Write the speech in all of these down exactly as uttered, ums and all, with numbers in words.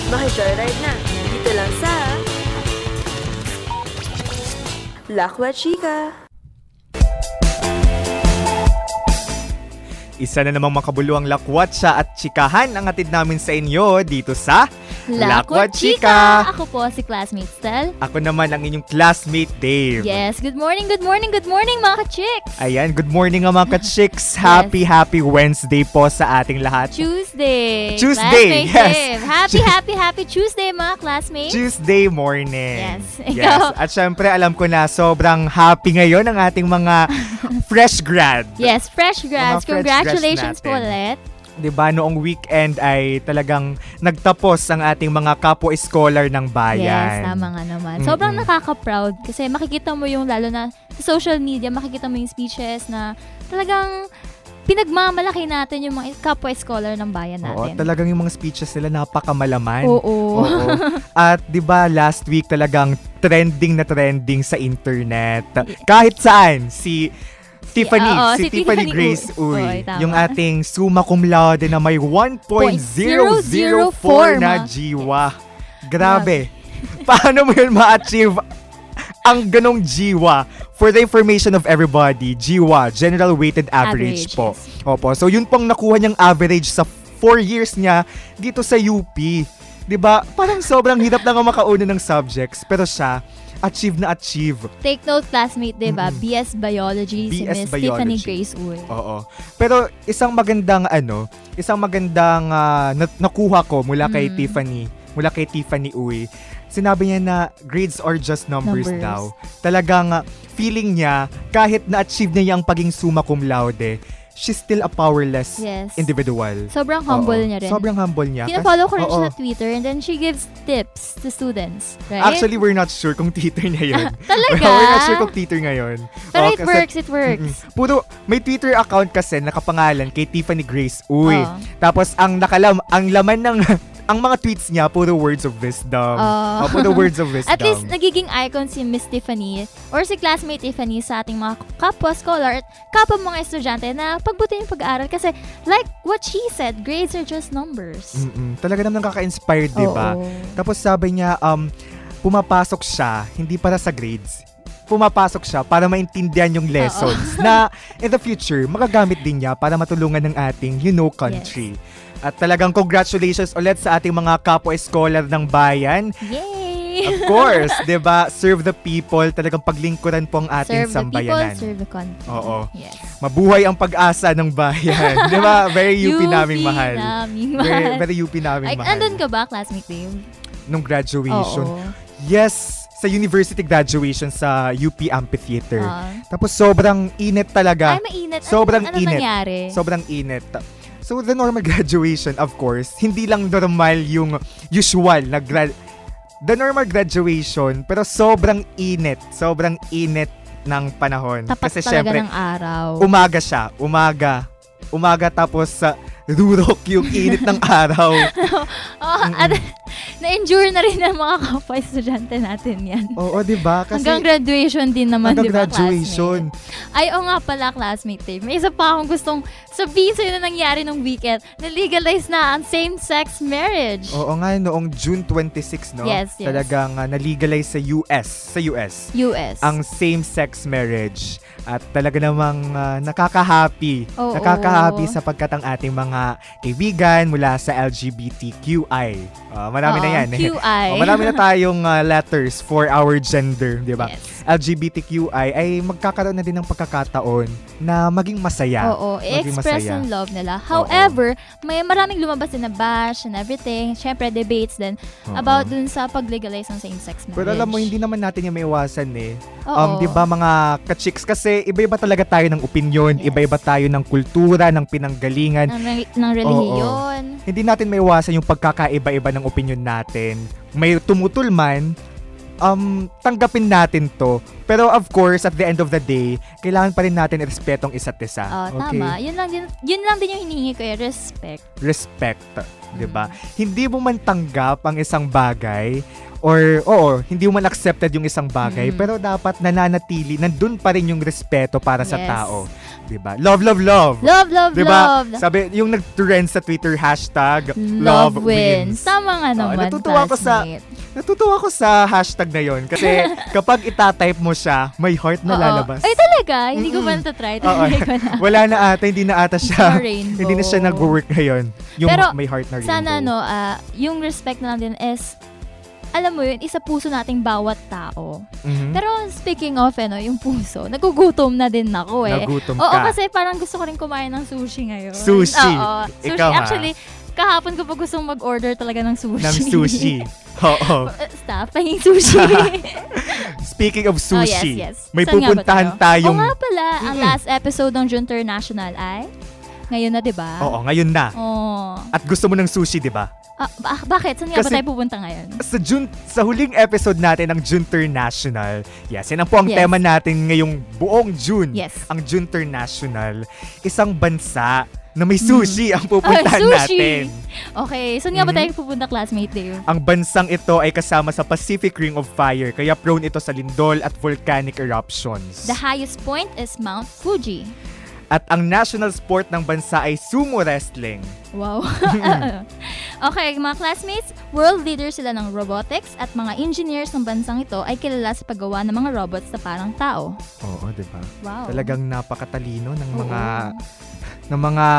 Maki-joyride na, dito lang sa Lakwa Chika. Isa na namang makabuluhang lakwatsa at chikahan ang atid namin sa inyo dito sa Lakwa Chika! Ako po si classmate Stel. Ako naman ang inyong classmate Dave. Yes, good morning, good morning, good morning mga ka-chicks! Ayan, good morning nga mga ka-chicks. Happy, yes. happy Wednesday po sa ating lahat. Tuesday! Tuesday, classmate yes! Dave. Happy, happy, happy Tuesday mga classmates! Tuesday morning. Yes. Yes. At syempre, alam ko na sobrang happy ngayon ang ating mga fresh grad. Yes, fresh grads. Mga fresh Congratulations grads po ulit. Diba, noong weekend ay talagang nagtapos ang ating mga kapwa-scholar ng bayan. Yes, tama nga naman. Sobrang Mm-mm. nakaka-proud kasi makikita mo yung, lalo na sa social media, makikita mo yung speeches na talagang pinagmamalaki natin yung mga kapwa-scholar ng bayan natin. Oo, talagang yung mga speeches nila napakamalaman. Oo. Oo. At diba, last week talagang trending na trending sa internet. Kahit saan, si Tiffany, uh, oh, si, si Tiffany, Tiffany Grace Uy, Uy yung ating summa cum laude na may one point zero zero four na jiwa. Grabe. Paano mo yun ma-achieve ang ganong jiwa? For the information of everybody, jiwa, general weighted average, average po. Yes. Opo. So yun pong nakuha niyang average sa four years niya dito sa U P. 'Di ba? Parang sobrang hirap lang ang makauna ng subjects, pero siya achieve na achieve. Take note, classmate, diba? Mm-hmm. B S Biology, B S si Miss Biology. Tiffany Grace Uy. Oo. Pero isang magandang ano, isang magandang uh, na- nakuha ko mula kay mm. Tiffany, mula kay Tiffany Uy. Sinabi niya na grades are just numbers, numbers. daw. Talagang uh, feeling niya, kahit na-achieve niya yung pagiging summa cum laude, she's still a powerless yes. individual. Sobrang humble Oo. niya rin. Sobrang humble niya. Pina-follow ko rin siya sa Twitter and then she gives tips to students, right? Actually, we're not sure kung Twitter niya yun. Talaga? We're not sure kung Twitter ngayon. Pero oh, it kasi, works, it works. Mm-mm. Puro, may Twitter account kasi nakapangalan kay Tiffany Grace Uy. Oh. Tapos, ang nakalam, ang laman ng ang mga tweets niya, puro words of wisdom. Oh. Oh, puro words of wisdom. At least, nagiging icon si Miss Tiffany or si classmate Tiffany sa ating mga kapwa-scholar at kapwa mga estudyante na pagbuti yung pag-aaral. Kasi, like what she said, grades are just numbers. Mm-mm. Talaga naman nakaka-inspired, di ba? Tapos sabi niya, um, pumapasok siya, hindi para sa grades. Pumapasok siya para maintindihan yung lessons Uh-oh. na in the future, magagamit din niya para matulungan ng ating, you know, country. Yes. At talagang congratulations ulit sa ating mga kapwa-scholar ng bayan. Yay! Of course, 'di ba? Serve the people, talagang paglingkuran po ang ating serve sambayanan. Serve the people, serve the country. Oo. Yes. Mabuhay ang pag-asa ng bayan. 'Di ba? Very U P naming mahal. Naming mahal. Very, very U P naming Ay, mahal. andun ka ba, classmate Dave? Nung graduation. Oo. Yes, sa university graduation sa U P Amphitheater. Uh, Tapos sobrang init talaga. Ay, mainit. Sobrang ano, ano init. nangyari? Sobrang init. So, the normal graduation, of course, hindi lang normal yung usual na grad... The normal graduation, pero sobrang init. Sobrang init ng panahon. Tapat kasi talaga syempre, ng araw. Umaga siya. Umaga. Umaga tapos sa uh, rurok yung init ng araw. oh, at na-endure na rin ng mga kapwa-estudyante natin yan. Oo, diba? Kasi hanggang graduation din naman, hanggang diba, graduation. Classmate? Ay, oo nga pala, classmate Dave. May isa pa akong gustong sabihin sa'yo na nangyari nung weekend. Na-legalize na ang same-sex marriage. Oo nga, noong June twenty-sixth, no? Yes, yes. Talagang uh, na-legalize sa U S. Sa U S. U S. Ang same-sex marriage. At talaga namang uh, nakaka-happy. Oh, nakaka-happy oh. sapagkat ang ating mga kaibigan mula sa L G B T Q I. Uh, marami oh, na yan. Q I. oh, marami na tayong uh, letters for our gender, di ba? Yes. L G B T Q I ay magkakaroon na din ng pagkakataon na maging masaya. Oo, i-express ang love nila. Oo. However, may maraming lumabas din na bash and everything. Siyempre, debates din Oo. about dun sa pag-legalize ng same-sex marriage. Pero alam mo, hindi naman natin yung maiwasan eh. Oo. Um, di ba mga ka-chicks, kasi iba-iba talaga tayo ng opinion, Yes. iba-iba tayo ng kultura, ng pinanggalingan. ng, re- ng relihiyon. Hindi natin maiwasan yung pagkakaiba-iba ng opinion natin. May tumutol man, um, tanggapin natin to. Pero of course, at the end of the day, kailangan pa rin natin irespetong isa't isa. Oh, okay? tama. Yun lang din, yun lang din yung hinihingi ko eh, respect. Respect. 'Di ba? Hindi mo man tanggap ang isang bagay, or, oo, hindi mo man accepted yung isang bagay, Mm. pero dapat nananatili, nandun pa rin yung respeto para sa Yes. tao. Diba? Love, love, love. Love, love, Diba? love. Sabi, yung nag-trend sa Twitter, hashtag, Love, love wins. wins. Tama nga Oo, naman, natutuwa ako sa- classmate. Natutuwa ko sa hashtag na yon kasi kapag itatype mo siya, may heart na Oo. lalabas. Ay, talaga? Hindi ko Mm-mm. pa natatry. Oo. Try ko na. Wala na ata, hindi na ata siya. Sa rainbow. Hindi na siya nag-work ngayon. Yung Pero, may heart na rainbow. Sana, no, ah, yung respect na lang din is, alam mo yun, isa puso nating bawat tao. Mhm. Pero speaking of, ano, yung puso, nagugutom na din ako eh. Nagutom Oo, ka. kasi parang gusto ko rin kumain ng sushi ngayon. Sushi. Oo, sushi. Ikaw, ha? Actually, kahapon ko pa gustong mag-order talaga ng sushi. Ng sushi. Oo. Uh, Stop, pahing sushi. Speaking of sushi, Oh, yes, yes. may Saan nga ba pupuntahan tayo? tayong... Oo nga pala, ang Mm-mm. last episode ng June International ay ngayon na, di ba? Oo, ngayon na. Oo. At gusto mo ng sushi, di ba? Ah, ba- bakit? Saan nga ba Kasi- tayo pupunta ngayon? Sa June, sa huling episode natin ng June International, yes, yan ang po ang Yes. tema natin ngayong buong June. Yes. Ang June International, isang bansa na may sushi ang pupuntahan Ah, sushi! natin. Okay, saan nga ba Mhm. tayo pupunta, classmate Dave? Ang bansang ito ay kasama sa Pacific Ring of Fire, kaya prone ito sa lindol at volcanic eruptions. The highest point is Mount Fuji. At ang national sport ng bansa ay sumo wrestling. Wow. Okay, mga classmates, world leaders sila ng robotics at mga engineers ng bansang ito ay kilala sa paggawa ng mga robots na parang tao. Oo, di ba? Wow. Talagang napakatalino ng Oo. mga ng mga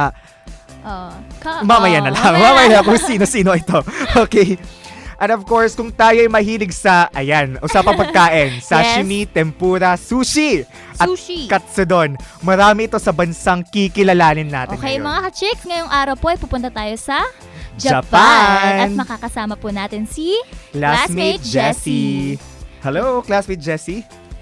Oh, ka- mamaya oh, na lang. Mamaya kung sino-sino ito. Okay. And of course, kung tayo ay mahilig sa, ayan, usapang pagkain, sashimi, tempura, sushi, at Sushi. katsudon. Marami ito sa bansang kikilalanin natin Okay, ngayon. mga ka-chicks, ngayong araw po ay pupunta tayo sa Japan. Japan. At makakasama po natin si Classmate Classmate Jessie. Jessie. Hello, Classmate Jessie.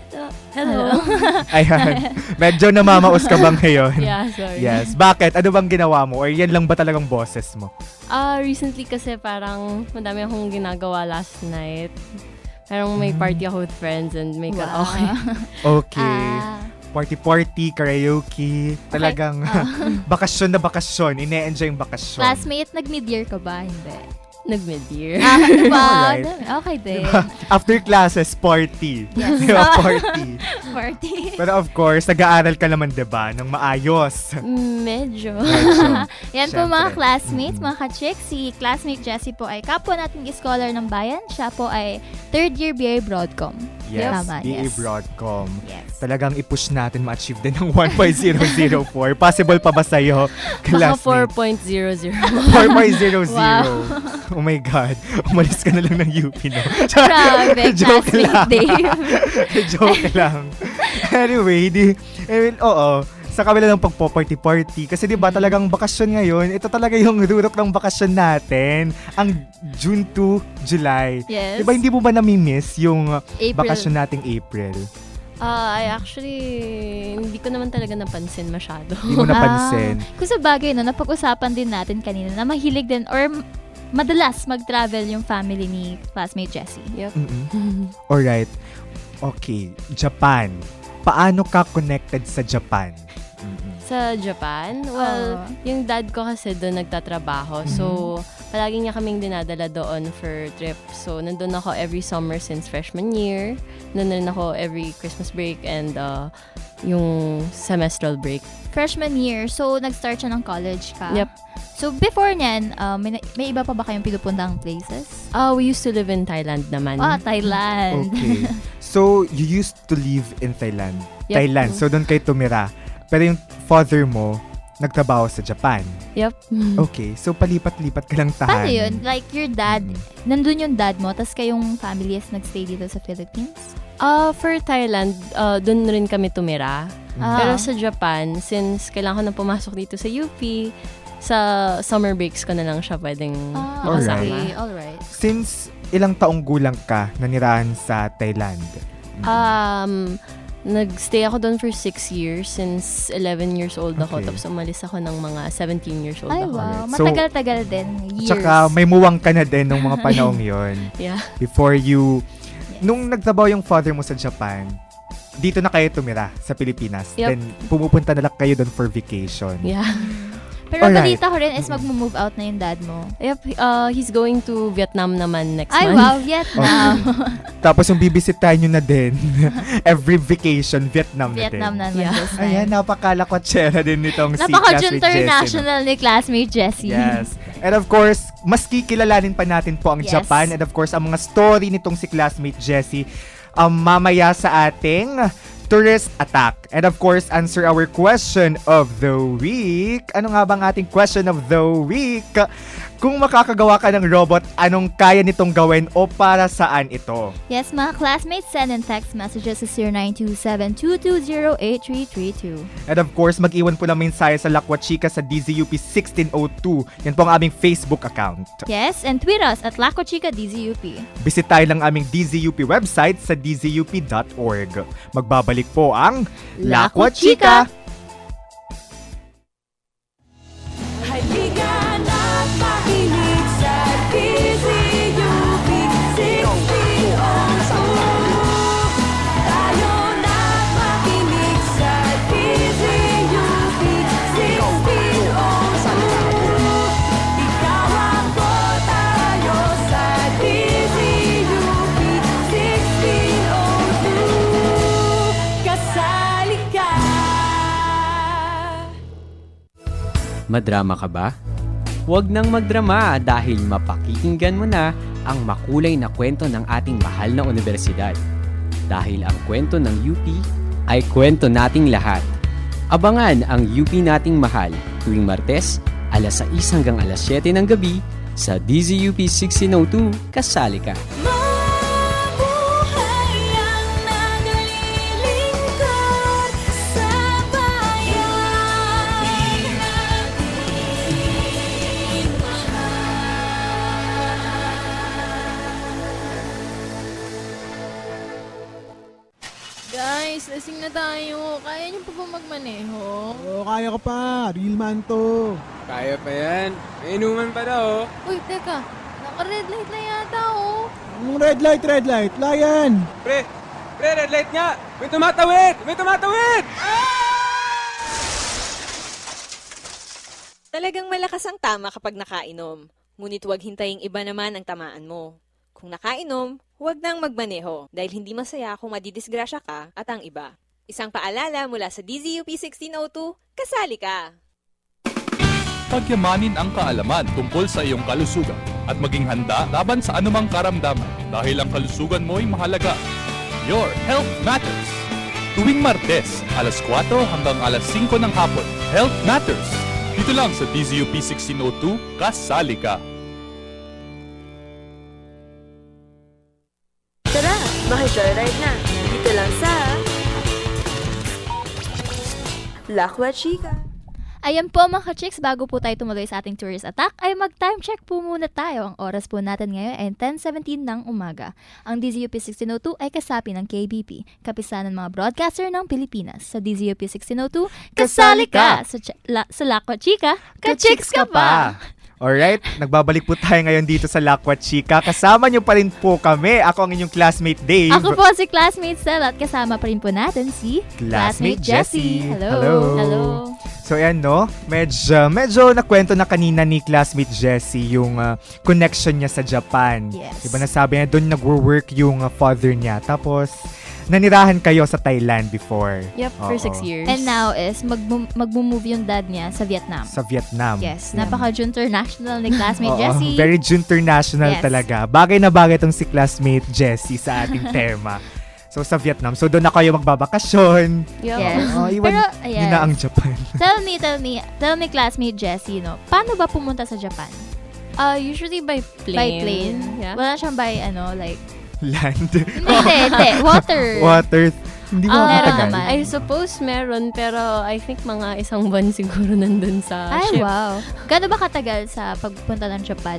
Hello. Ayan. Medyo namamaos ka bang ngayon? Yeah, sorry. Yes. Bakit? Ano bang ginawa mo? Or yan lang ba talagang boses mo? Ah, recently kasi parang madami akong ginagawa last night. Parang may Mm. party ako with friends and may Wow. karaoke. Okay. Ah, Party-party, karaoke. Talagang bakasyon na bakasyon. Ine-enjoy yung bakasyon. classmate, nag-mid-year ka ba? Hindi. Nag-mid-year. Ah, diba? Alright. Okay din. After classes, party. Yes. Di ba, party. Party. Pero of course, nag-aaral ka naman, diba? Ng maayos. Medyo. Medyo. Yan po mga Syempre. classmates, Mhm. mga ka-chicks. Si classmate Jessie po ay kapwa nating scholar ng bayan. Siya po ay third year B A Broadcom. Yes, Tama, B A yes. Broadcom. Yes. Talagang i-push natin ma-achieve din ng one point zero zero four. Possible pa ba sa'yo, Baka classmate? four point zero zero. four point zero zero. Wow. Oh my God. Umalis ka na lang ng U P, no? Grabe, Joke classmate lang. Dave. Joke lang. Anyway, di, I mean, oo, sa kabila ng pagpo-party-party, kasi di ba talagang bakasyon ngayon, ito talaga yung rurok ng bakasyon natin, ang June to July. Yes. Di ba hindi mo ba nami-miss yung April. bakasyon nating April? Ah, I actually, hindi ko naman talaga napansin masyado. Hindi mo napansin. Ah, kung sa bagay, no, napag-usapan din natin kanina na mahilig din or m- madalas mag-travel yung family ni classmate Jessie. Yep. Mm-mm. Alright. Okay, Japan. Paano ka connected sa Japan? Mm-mm. Sa Japan, well, Oo. yung dad ko kasi doon nagtatrabaho. Mhm. So, palagi niya kaming dinadala doon for trip. So, nandun ako every summer since freshman year. Nandun ako every Christmas break and uh, yung semestral break. Freshman year, so nag-start siya ng college ka. Yep. So before niyan, uh, may, may iba pa ba kayong pinupuntang places? Uh, we used to live in Thailand naman. Ah, Thailand. Okay. So, you used to live in Thailand. Yep. Thailand. So, doon kayo tumira. Pero yung father mo, nagtrabaho sa Japan. Yep. Okay. So, palipat-lipat ka lang tahanan. Paano yun? Like your dad, Mhm. nandun yung dad mo, tas kayong family is nagstay dito sa Philippines? Uh, for Thailand, uh, doon rin kami tumira. Ah. Pero sa Japan, since kailangan ko na pumasok dito sa U P, sa summer breaks ko na lang siya pwedeng Ah, Alright. okay. Alright. Since ilang taong gulang ka nanirahan sa Thailand? Um, nagstay ako doon for six years since eleven years old ako. Okay. Tapos umalis ako ng mga seventeen years old Ay, ako. wow. Alright. So, Matagal-tagal din. Years. Tsaka may muwang ka na din nung mga panahong yon Yeah. before you Nung nagtrabaho yung father mo sa Japan, dito na kayo tumira sa Pilipinas. Yep. Then, pumupunta na lang kayo doon for vacation. Yeah. Pero Alright. balita ko rin is mag-move out na yung dad mo. Yep, uh, he's going to Vietnam naman next Ay, month. wow, Vietnam. Tapos yung bibisitahin nyo na din, every vacation, Vietnam, Vietnam na din. na naman Yeah. this time. Ayan, napakalakwatsyera din nitong si classmate Jessie. Napaka-international ni classmate Jessie. No? Yes. And of course, mas kikilalanin pa natin po ang Yes. Japan. And of course, ang mga story nitong si classmate Jessie um, mamaya sa ating Tourist Attack. And of course, answer our question of the week. Ano nga bang ating question of the week? Kung makakagawa ka ng robot, anong kaya nitong gawin o para saan ito? Yes, mga classmates, send in text messages sa zero nine two seven, two two zero, eight three three two. And of course, mag-iwan po ng mensahe sa Lakwa Chika sa D Z U P sixteen oh two. Yan po ang aming Facebook account. Yes, and tweet us at Lacochica D Z U P. Visit tayo lang aming D Z U P website sa d z u p dot org. Magbabalik po ang Lakwa Chika! Halika na't makinig sa D Z U P sixteen oh two. Tayo na't makinig sa D Z U P sixteen oh two. Ikaw ako, tayo sa D Z U P sixteen oh two. Kasali ka. Madrama ka ba? Huwag nang magdrama dahil mapakikinggan mo na ang makulay na kwento ng ating mahal na universidad. Dahil ang kwento ng U P ay kwento nating lahat. Abangan ang U P nating mahal tuwing Martes, alas sais hanggang alas siyete ng gabi sa D Z U P sixteen oh two. Kasali ka! Mabuhay ang naglilingkod sa bayan. Nating Guys, lasing na tayo. Kaya niyo pa ba magmaneho? Oo, kaya ka pa. Real man to. Kaya pa yan. May inuman pa daw. Uy, teka. Naka-red light na yata, oh. Anong red light, red light? Layan! Pre, pre, red light nga. May tumatawid! May tumatawid! Talagang malakas ang tama kapag nakainom. Ngunit huwag hintayin iba naman ang tamaan mo. Kung nakainom, huwag nang magmaneho dahil hindi masaya kung madidisgrasya ka at ang iba. Isang paalala mula sa D Z U P sixteen oh two, kasali ka! Pagyamanin ang kaalaman tungkol sa iyong kalusugan at maging handa laban sa anumang karamdaman dahil ang kalusugan mo'y mahalaga. Your Health Matters. Tuwing Martes, alas kwatro hanggang alas singko ng hapon. Health Matters. Dito lang sa D Z U P sixteen oh two, kasali ka. Tara, maki-joyride na. Dito lang sa Lakwa Chika. Ayan po mga ka-chicks, bago po tayo tumuloy sa ating tourist attack, ay mag-time check po muna tayo. Ang oras po natin ngayon ay ten seventeen ng umaga. Ang D Z U P sixteen oh two ay kasapi ng K B P, kapisanan ng mga broadcaster ng Pilipinas. Sa D Z U P sixteen oh two, kasali ka! Sa, ch- la- sa Lakwa Chika, ka-chicks ka pa! Alright, nagbabalik po tayo ngayon dito sa Lakwa Chika. Kasama niyo pa rin po kami. Ako ang inyong classmate Dave. Ako po si classmate Sel at kasama pa rin po natin si Classmate Jessie. Hello. Hello. Hello. So ayan no, medyo, medyo nakwento na kanina ni classmate Jessie yung uh, connection niya sa Japan. Yes. Diba nasabi niya doon nag-work yung uh, father niya. Tapos nanirahan kayo sa Thailand before. Yep, for Oo. six years. And now is mag- mag-move yung dad niya sa Vietnam. Sa Vietnam. Yes, napaka-international ni classmate Oo, Jessie. very international Yes. talaga. Bagay na bagay tong si classmate Jessie sa ating tema. So sa Vietnam. So doon na kayo magbabakasyon. Yup. Yes. Oh, iwan Pero, yun ayan. na ang Japan. Tell me, tell me, tell me classmate Jessie, no? Paano ba pumunta sa Japan? Uh, usually by plane. By plane? Yeah. Wala siyang by, ano, like... Land. Hindi, hindi, hindi. Water. Water. Hindi mo Ah, meron matagal. naman. I suppose meron, pero I think mga isang buwan siguro nandun sa Ay, ship. wow. Gano'n ba katagal sa pagpunta ng Japan?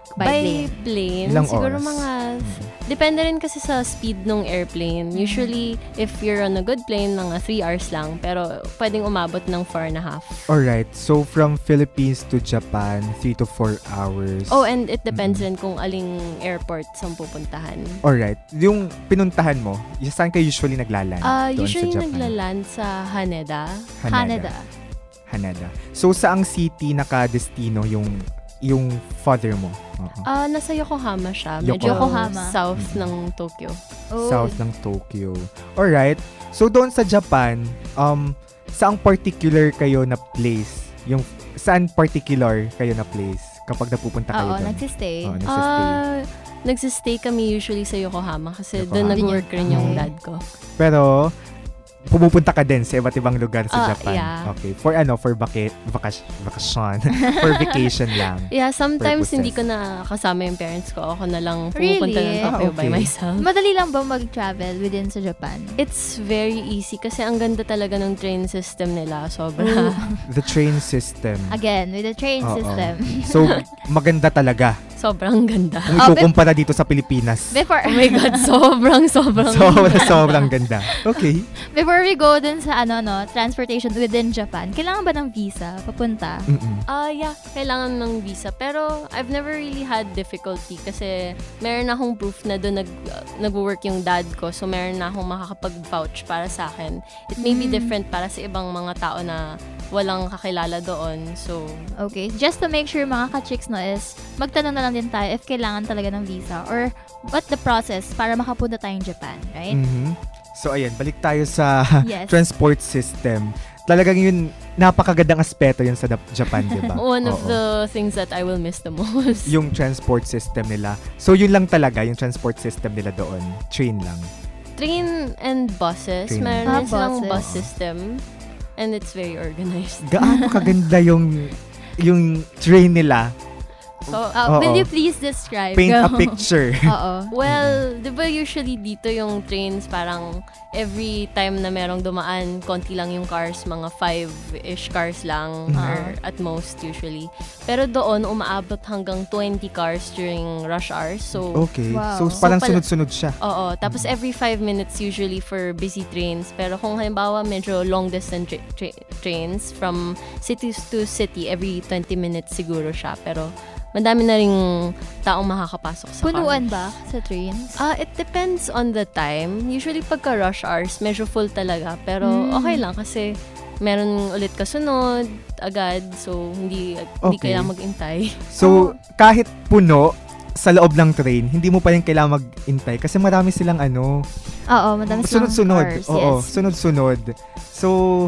by, By plane? plane, Ilang siguro oras? mga, depende rin kasi sa speed ng airplane. Usually, if you're on a good plane, mga three hours lang. Pero pwedeng umabot ng four and a half. Alright, so from Philippines to Japan, three to four hours. Oh, and it depends rin kung aling airport saan pupuntahan. Alright, yung pinuntahan mo, y- saan kayo usually naglaland? Uh, doon usually sa Japan? naglaland sa Haneda. Haneda. Haneda. So, saang city naka-destino yung yung father mo? Oo. Ah, nasa Yokohama siya. Medyo Yokohama. south ng Tokyo. Oh. South ng Tokyo. Alright. So, doon sa Japan, um, saang particular kayo na place? Yung, saan particular kayo na place kapag napupunta kayo Oo, doon? nagsistay. Oo, nagsistay. Ah, nagsistay kami usually sa Yokohama kasi Yokohama. doon nag-work rin yung Mm. dad ko. Pero, pumupunta ka din sa iba't ibang lugar sa Ah, Japan. yeah. Okay. For ano? For vaca- vaca- vacation. For vacation lang. Yeah, sometimes Purposes. hindi ko na kasama yung parents ko. Ako na lang pumupunta Really? ng Tokyo Ah, by okay. myself. Madali lang ba mag-travel within sa Japan? It's very easy kasi ang ganda talaga ng train system nila. Sobra. Ooh. The train system. Again, with the train Oo. system. So, maganda talaga. Sobrang ganda. Kung Oh, ikukumpara dito sa Pilipinas. Before, Oh my God, sobrang, sobrang. Sobrang, sobrang ganda. Okay. before we go dun sa ano, no, transportation within Japan, kailangan ba ng visa papunta? Mm-mm. Ah, yeah, kailangan ng visa. Pero I've never really had difficulty kasi meron akong proof na doon nag, uh, nag-work yung dad ko. So, meron na akong makakapag-vouch para sa akin. It may be Mm. different para sa ibang mga tao na walang kakilala doon. So, Okay, just to make sure mga ka-chicks no is magtanong na lang din tayo if kailangan talaga ng visa or what the process para makapunta tayong Japan, right? Mhm. So, ayan, balik tayo sa Yes. transport system. Talagang yun, napakagandang aspeto yun sa Dap- Japan, di ba? one of Oo. the things that I will miss the most. Yung transport system nila. So, yun lang talaga, yung transport system nila doon. Train lang. Train and buses. Train. Meron Ah, rin silang buses. bus system. And it's very organized. Gaano kaganda yung yung train nila. So, Uh, will Oo. you please describe? Paint a Go. picture. Oo. well, di ba usually dito yung trains parang every time na merong dumaan, konti lang yung cars, mga five-ish cars lang Mhm. or at most usually. Pero doon, umaabot hanggang twenty cars during rush hours. So, Okay. Wow. So, So, parang pala- sunod-sunod siya. oo. Tapos every five minutes usually for busy trains. Pero kung halimbawa medyo long distance tra- tra- trains from city to city, every twenty minutes siguro siya. Pero madami na ring taong makakapasok sa Punuan cars. ba sa trains? Ah, it depends on the time. Usually pagka rush hours, medyo full talaga. Pero Mm. okay lang kasi meron ulit kasunod agad. So, hindi, hindi Okay. kailangan mag-intay. So, kahit puno sa loob ng train, hindi mo pa rin kailangan mag-intay kasi marami silang ano, Oo, madami silang sunod-sunod. cars. Oo, Yes. sunod-sunod. So,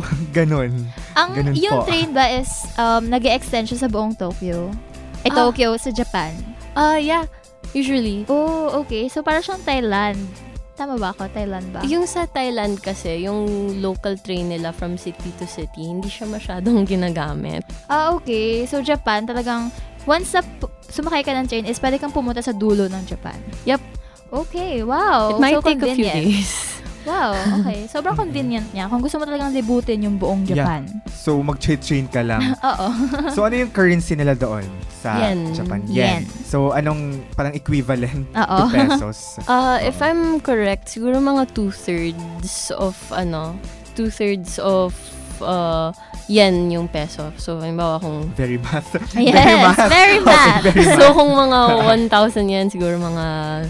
ganun. Ang ganun yung po. train ba is um, nag-extend siya sa buong Tokyo? Eh, Ah. Tokyo sa Japan. Ah, yeah. Usually. Oh, okay. So, para siyang Thailand. Tama ba ako? Thailand ba? Yung sa Thailand kasi, yung local train nila from city to city, hindi siya masyadong ginagamit. Ah, okay. So, Japan, talagang once na pu- sumakay ka ng train is pwede kang pumunta sa dulo ng Japan. Yep. Okay, wow. It might so take a few convenient. days. Wow, okay. Sobrang convenient niya. Kung gusto mo talagang libutin yung buong Japan. So, mag-train ka lang. Oo. So, ano yung currency nila doon sa Yen. Japan? Yen. So, anong parang equivalent Oo. to pesos? Uh, if I'm correct, siguro mga two-thirds of, ano, two-thirds of uh, yen yung peso. So, halimbawa kung... Very math. Yes, very math. Okay, very math. So, kung mga one thousand yen, siguro mga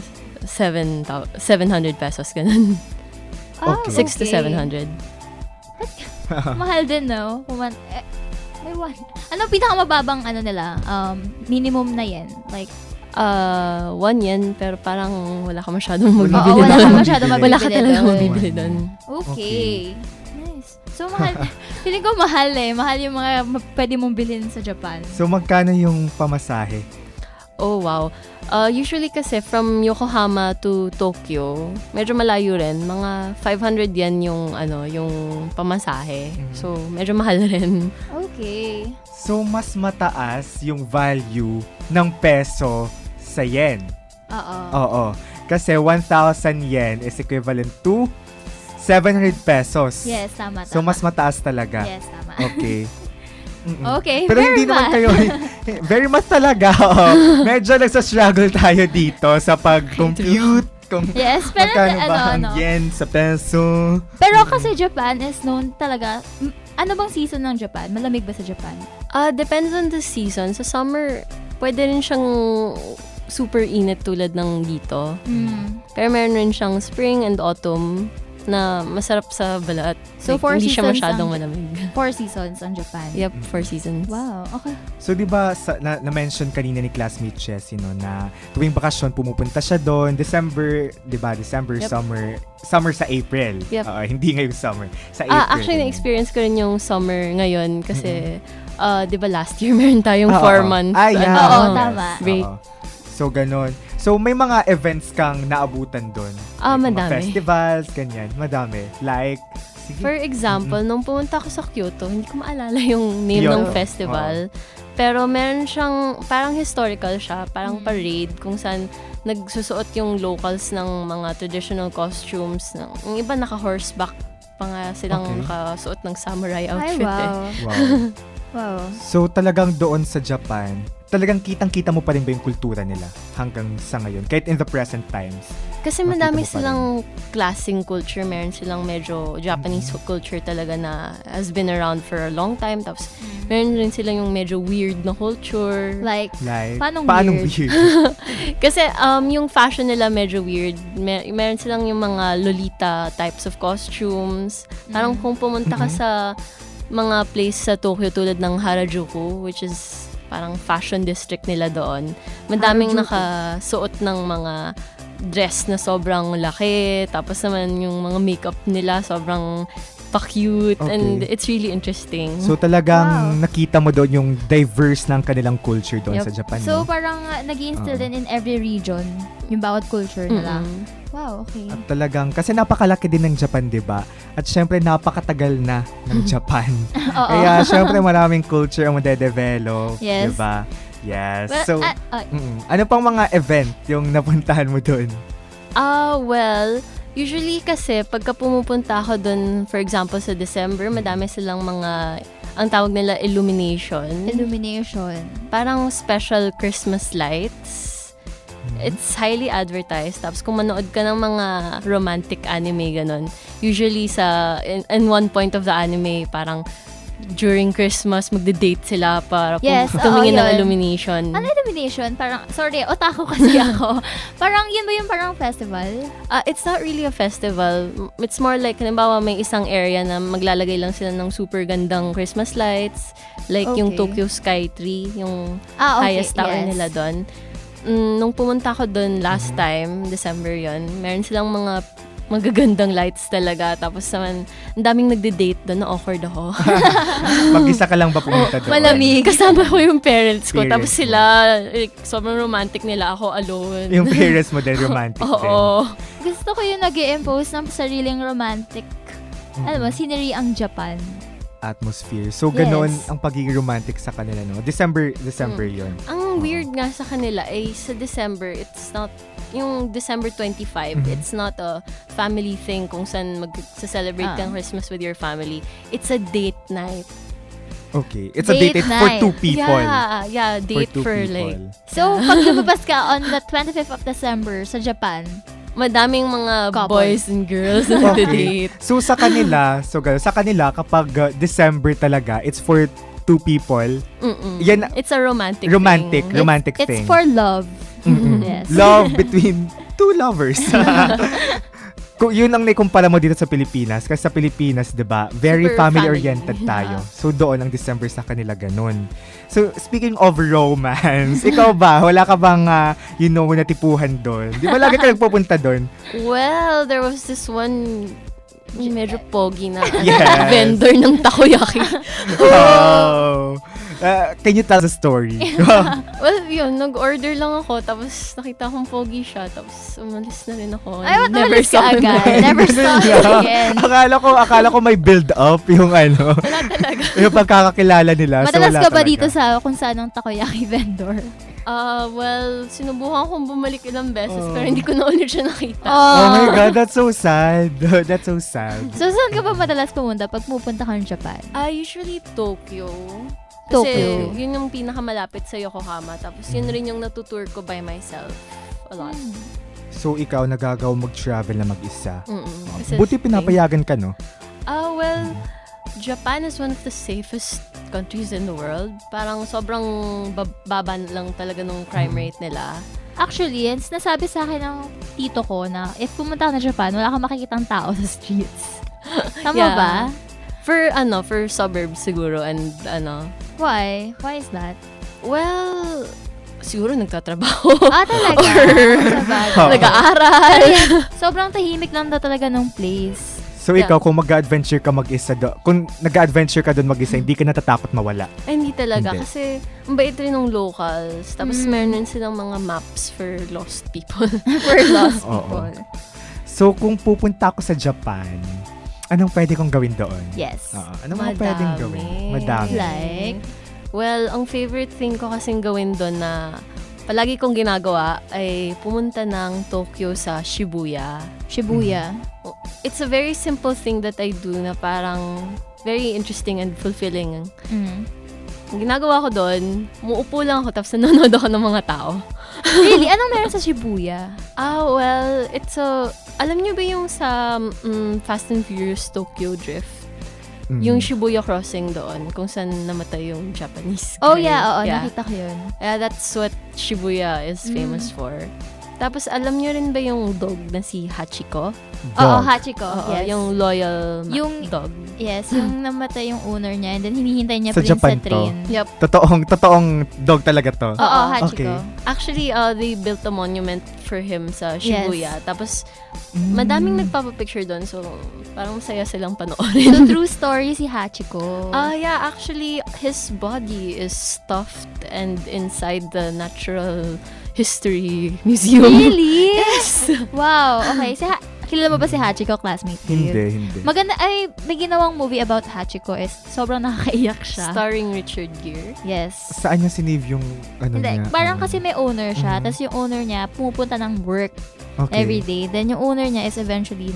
seven hundred pesos, ganun. Ah, Okay. six to okay. seven hundred. Mahal din, no? Kuman eh, may one. Ano pinakamababang ano nila? Um, minimum na yen? Like, Uh, one yen, pero parang wala ka masyadong oo, mabibili wala doon. ka masyadong mabibili Wala ka talaga doon. mabibili doon. Okay. Nice. So, mahal. Feeling ko mahal eh. Mahal yung mga ma- pwede mong bilhin sa Japan. So, magkano yung pamasahe? Oh, wow. Uh, usually kasi from Yokohama to Tokyo, medyo malayo rin. Mga five hundred yen yung, ano, yung pamasahe. Mm. So, medyo mahal rin. Okay. So, mas mataas yung value ng peso sa yen. Oo. Oo. Kasi one thousand yen is equivalent to seven hundred pesos. Yes, tama, tama. So, mas mataas talaga. Yes, tama. Okay. Mm-mm. Okay, Pero very hindi naman math. kayo, very math talaga. Oo. Medyo nagsa-struggle tayo dito sa pag-compute. Kung Yes, pero magkano ano, ba ang ano. yen sa peso. Pero kasi Japan is known talaga. m- Ano bang season ng Japan? Malamig ba sa Japan? Ah, depends on the season. Sa summer, pwede rin siyang super init tulad ng dito. Mm. Pero meron rin siyang spring and autumn na masarap sa balat. So, Like, four hindi siya seasons masyadong ang- malamig. Four seasons ang Japan. Yep, four seasons. Wow, okay. So, di ba, sa, na, na-mention kanina ni classmate Jessie, no, na tuwing bakasyon, pumupunta siya doon. December, di ba, December, Yep. summer, summer sa April. Yep. Oo, hindi ngayong summer. Sa April. Ah, actually, ganyan. na-experience ko rin yung summer ngayon kasi, ah, di ba, last year meron tayong Oo. four months. Ah, yeah. Oo, ano, tama. break. Oo. So, ganun. So, may mga events kang naabutan doon. Ah, Like, mga madami. festivals, ganyan. Madami. Like, sige. For example, nung pumunta ako sa Kyoto, hindi ko maalala yung name Kyoto. ng festival. Pero meron siyang, parang historical siya, parang Mm. parade kung saan nagsusuot yung locals ng mga traditional costumes. Ng, yung iba naka-horseback pa nga silang Okay. nakasuot ng samurai Ay, outfit eh. wow. Wow. Wow. So, talagang doon sa Japan, talagang kitang-kita mo pa rin ba yung kultura nila hanggang sa ngayon? Kahit in the present times. Kasi Makita madami mo pa silang classing culture. Meron silang medyo Japanese culture talaga na has been around for a long time. Tapos, meron rin silang yung medyo weird na culture. Like, Like, Paanong paanong weird? weird? Kasi um yung fashion nila medyo weird. Mer- meron silang yung mga lolita types of costumes. Parang kung pumunta ka Mhm. sa mga place sa Tokyo tulad ng Harajuku, which is parang fashion district nila doon. Madaming Harajuku. nakasuot ng mga dress na sobrang laki. Tapos naman yung mga makeup nila sobrang pa-cute. Okay. And it's really interesting. So, talagang Wow. nakita mo doon yung diverse ng kanilang culture doon Yep. sa Japan. so no? parang uh, nag-i-instill Oo. din in every region yung bawat culture nila. Mm-mm. Wow, okay. At talagang, kasi napakalaki din ng Japan, di ba? At syempre, napakatagal na ng Japan. Oo. Kaya, syempre, maraming culture ang madedevelop. Yes. Di ba? Yes. Well, so, ah, ah, mm, ano pang mga event yung napuntahan mo doon? Ah, well, usually kasi pagka pumupunta ako dun, for example, sa December, madami silang mga, ang tawag nila illumination. illumination. Parang special Christmas lights. It's highly advertised. Tapos kung manood ka ng mga romantic anime, ganun, usually sa, in, in one point of the anime, parang during Christmas, magde-date sila para pum- Yes, oo, tumingin ng yun. illumination. Ano illumination? Parang, sorry, otaku kasi ako. Parang, yun ba yung parang festival? Ah, it's not really a festival. It's more like, halimbawa, may isang area na maglalagay lang sila ng super gandang Christmas lights. Like yung Okay. Tokyo Sky Tree, yung Ah, okay. highest tower yes. nila doon. Mm, nung pumunta ko doon last time, December yon, meron silang mga magagandang lights talaga. Tapos naman, ang daming nagde-date doon, na-awkward ako. Mag-isa ka lang ba pumunta doon? Malamig. Kasama ko yung parents ko. Parents Tapos mo. sila, like, sobrang romantic nila. Ako alone. Yung parents mo din, romantic din. Oo. Gusto ko yung nag impose ng sariling romantic, alam mo, scenery ang Japan. Atmosphere. So, ganoon Yes. ang pagiging romantic sa kanila, no? December, December yon. Ang weird nga sa kanila ay sa December, it's not, yung December twenty-five, Mhm. it's not a family thing kung saan mag-celebrate Ah. kang Christmas with your family. It's a date night. Okay. It's a Date date for night. two people. Yeah, yeah, date two for, people. like, So, pag lumabas ka on the twenty-fifth of December sa Japan, madaming mga Couple. boys and girls na Okay. nagde-date. So, sa kanila, so, ganun, sa kanila, kapag uh, December talaga, it's for two people. Mm-mm. Yan- It's a romantic Romantic. thing. Romantic it's thing. for love. Mm-mm. Yes. Love between two lovers. Kung yun ang naikumpara mo dito sa Pilipinas, kasi sa Pilipinas, 'di ba, very Super family-oriented family. tayo. So doon ang December sa kanila ganun. So speaking of romance, ikaw ba, wala ka bang uh, you know, natipuhan doon? 'Di ba lagi ka nagpupunta doon? Well, there was this one medyo pogi na Yes. vendor ng takoyaki. Oh. Uh, can you tell the story? Well, yun, nag-order lang ako, tapos nakita kong pogi siya, tapos umalis na rin ako. Ay, ba't Never umalis ka saw him agad? again. Never saw him Yeah. again. akala ko, akala ko may build up yung ano. Wala talaga. Yung pagkakakilala nila. So, Madalas wala ka ba talaga. dito sa kung saan ang takoyaki vendor? Ah, well, sinubukan kong bumalik ilang beses, Oh. pero hindi ko na ulit siya nakita. Oh my God, that's so sad. That's so sad. So, saan ka ba madalas pumunta pag pupunta ka ng Japan? Ah, usually Tokyo. Kasi Tokyo. yun yung pinakamalapit sa Yokohama. Tapos yun rin yung natutour ko by myself a lot. So, ikaw nagagaw mag-travel na mag-isa. Mm-mm. Oh, Kasi- buti pinapayagan ka, no? Ah, well, Japan is one of the safest countries in the world. Parang sobrang bab- baba lang talaga nung crime rate nila. Actually, it's nasabi sa akin ng tito ko na if pumunta ka na Japan, wala kang makikitang tao sa streets. Tama Yeah. ba? For, ano, for suburbs siguro and, ano. Why? Why is that? Well, siguro nagtatrabaho. Ah, talaga? Or Sabagay. nag-aaral. Kaya, sobrang tahimik lang daw talaga ng place. So, Yeah. ikaw, kung mag-adventure ka mag-isa do, kung nag-adventure ka doon mag-isa, hindi ka natatakot mawala. Ay, hindi talaga. Hindi. Kasi, ang bait rin ng locals. Tapos, Mm. meron rin silang mga maps for lost people. For lost Oo. people. So, kung pupunta ako sa Japan, anong pwede kong gawin doon? Yes. Oo. Anong mga pwedeng gawin? Madami. Like? Well, ang favorite thing ko kasing gawin doon na palagi kong ginagawa ay pumunta ng Tokyo sa Shibuya. Shibuya. It's a very simple thing that I do na parang very interesting and fulfilling. Mm. Ang ginagawa ko doon, muupo lang ako tapos nanonood ako ng mga tao. Really? Anong meron sa Shibuya? Ah, well, it's a... Alam niyo ba yung sa mm, Fast and Furious Tokyo Drift? Mm. Yung Shibuya crossing doon, kung saan namatay yung Japanese Oh, guy. yeah. Oo, nakita ko yun. Yeah, that's what Shibuya is famous Mm. for. Tapos, alam niyo rin ba yung dog na si Hachiko? Oo, Hachiko. Oo, Yes. yung loyal ma- Yung- dog. Yes, yung namatay yung owner niya and then hinihintay niya Sa pa rin Japan sa train. to? Yep. Totoong, totoong dog talaga to? Oo, Hachiko. Okay. Actually, uh, they built a monument for him sa Shibuya. Yes. Tapos, Mm. madaming nagpapapicture doon. So, parang masaya silang So, panoorin. true story si Hachiko. Ah, yeah. Actually, his body is stuffed and inside the Natural History Museum. Really? Yes! Wow. Okay. Si ha- Kilala mo ba si Hachiko, classmate? ko yun? Hindi, hindi. Maganda, ay, may ginawang movie about Hachiko is sobrang nakakaiyak siya. Starring Richard Gere. Yes. Saan niya sinave yung ano Hindi, niya? parang Um, kasi may owner siya, Mhm. tapos yung owner niya pumupunta ng work okay. every day. Then yung owner niya is eventually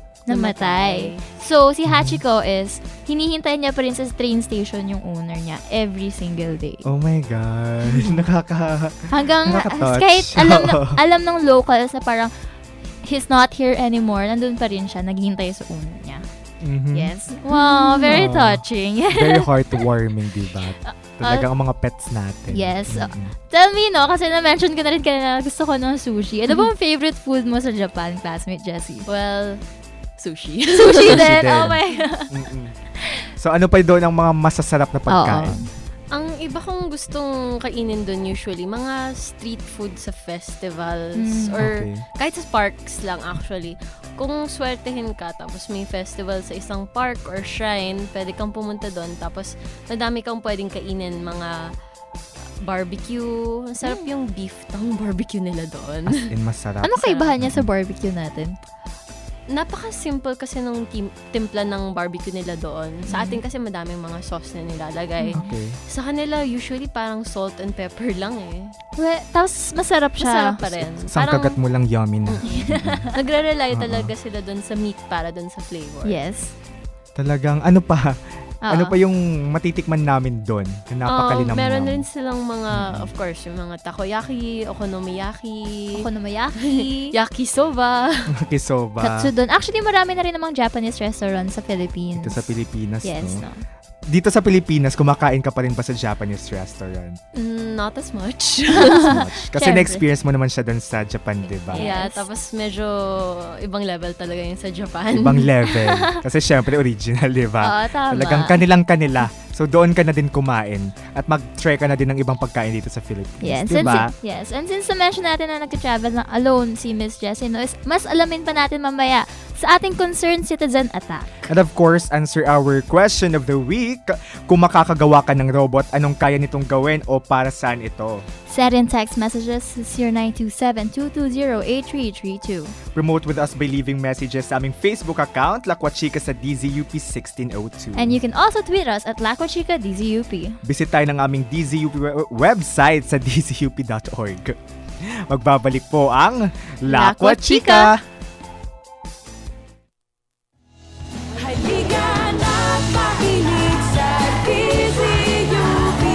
namatay. Namatay. So, si Hachiko is, hinihintay niya pa rin sa train station yung owner niya every single day. Oh my God. Nakaka... Hanggang, Nakaka-touch. kahit alam, na, Oo. alam ng locals na parang, he's not here anymore, nandun pa rin siya, naghihintay sa owner niya. Mhm. Yes. Wow, very Aw. touching. Very heartwarming, diba? Talagang ang mga pets natin. Yes. Mhm. Tell me, no, kasi na-mention ko na rin kanina na gusto ko ng sushi. Ano ba ang favorite food mo sa Japan, classmate Jessie? Well, sushi. Sushi Sushi din. din. Oh my God. Mm-mm. So ano pa doon ang mga masasarap na pagkain? Ang iba kong gustong kainin doon usually, mga street food sa festivals Mm. or Okay. kahit sa parks lang actually. Kung swertehin ka tapos may festival sa isang park or shrine, pwede kang pumunta doon tapos madami kang pwedeng kainin, mga barbecue. Ang sarap yung beef tang barbecue nila doon. As in, masarap. Ano kaibahan niya sa barbecue natin? Napaka-simple kasi nung tim- timpla ng barbecue nila doon. Sa atin kasi madaming mga sauce na nilalagay. Okay. Sa kanila, usually parang salt and pepper lang eh. Well, tapos masarap siya. Masarap pa rin. Isang Parang kagat mo lang yummy na. nagre-rely Oo. talaga sila doon sa meat para doon sa flavor. Yes. Talagang ano pa, Oo. ano pa yung matitikman namin doon na napakalinamnam. Um, meron din silang mga, of course, yung mga takoyaki, okonomiyaki, Okonomiyaki, yakisoba. Kisoba. katsudon. Actually, marami na rin namang Japanese restaurant sa Philippines. Dito sa Pilipinas, Yes, no? no? Dito sa Pilipinas, kumakain ka pa rin ba sa Japanese restaurant? Mm, not as much. As much. Kasi Siyempre. na-experience mo naman siya doon sa Japan, di ba? Yeah, Yes. tapos medyo ibang level talaga yung sa Japan. Ibang level. Kasi syempre original, di ba? Oo, tama. Talagang kanilang kanila. So doon ka na din kumain at mag-try ka na din ng ibang pagkain dito sa Philippines. Yes, Di since, ba? yes, and since na-mention natin na nag-travel na alone si Miss Jessie, no, is mas alamin pa natin mamaya sa ating concerned citizen attack. And of course, answer our question of the week. Kung makakagawa ka ng robot, anong kaya nitong gawin o para saan ito? Send in text messages to zero nine two seven, two two zero, eight three three two. Promote with us by leaving messages sa aming Facebook account, Lakwa Chika sa D Z U P sixteen oh two. And you can also tweet us at Lakwa Chika D Z U P. Visit tayo ng aming D Z U P we- website sa d z u p dot org. Magbabalik po ang Lakwa Lakwa Chika! Halika na makinig sa D Z U P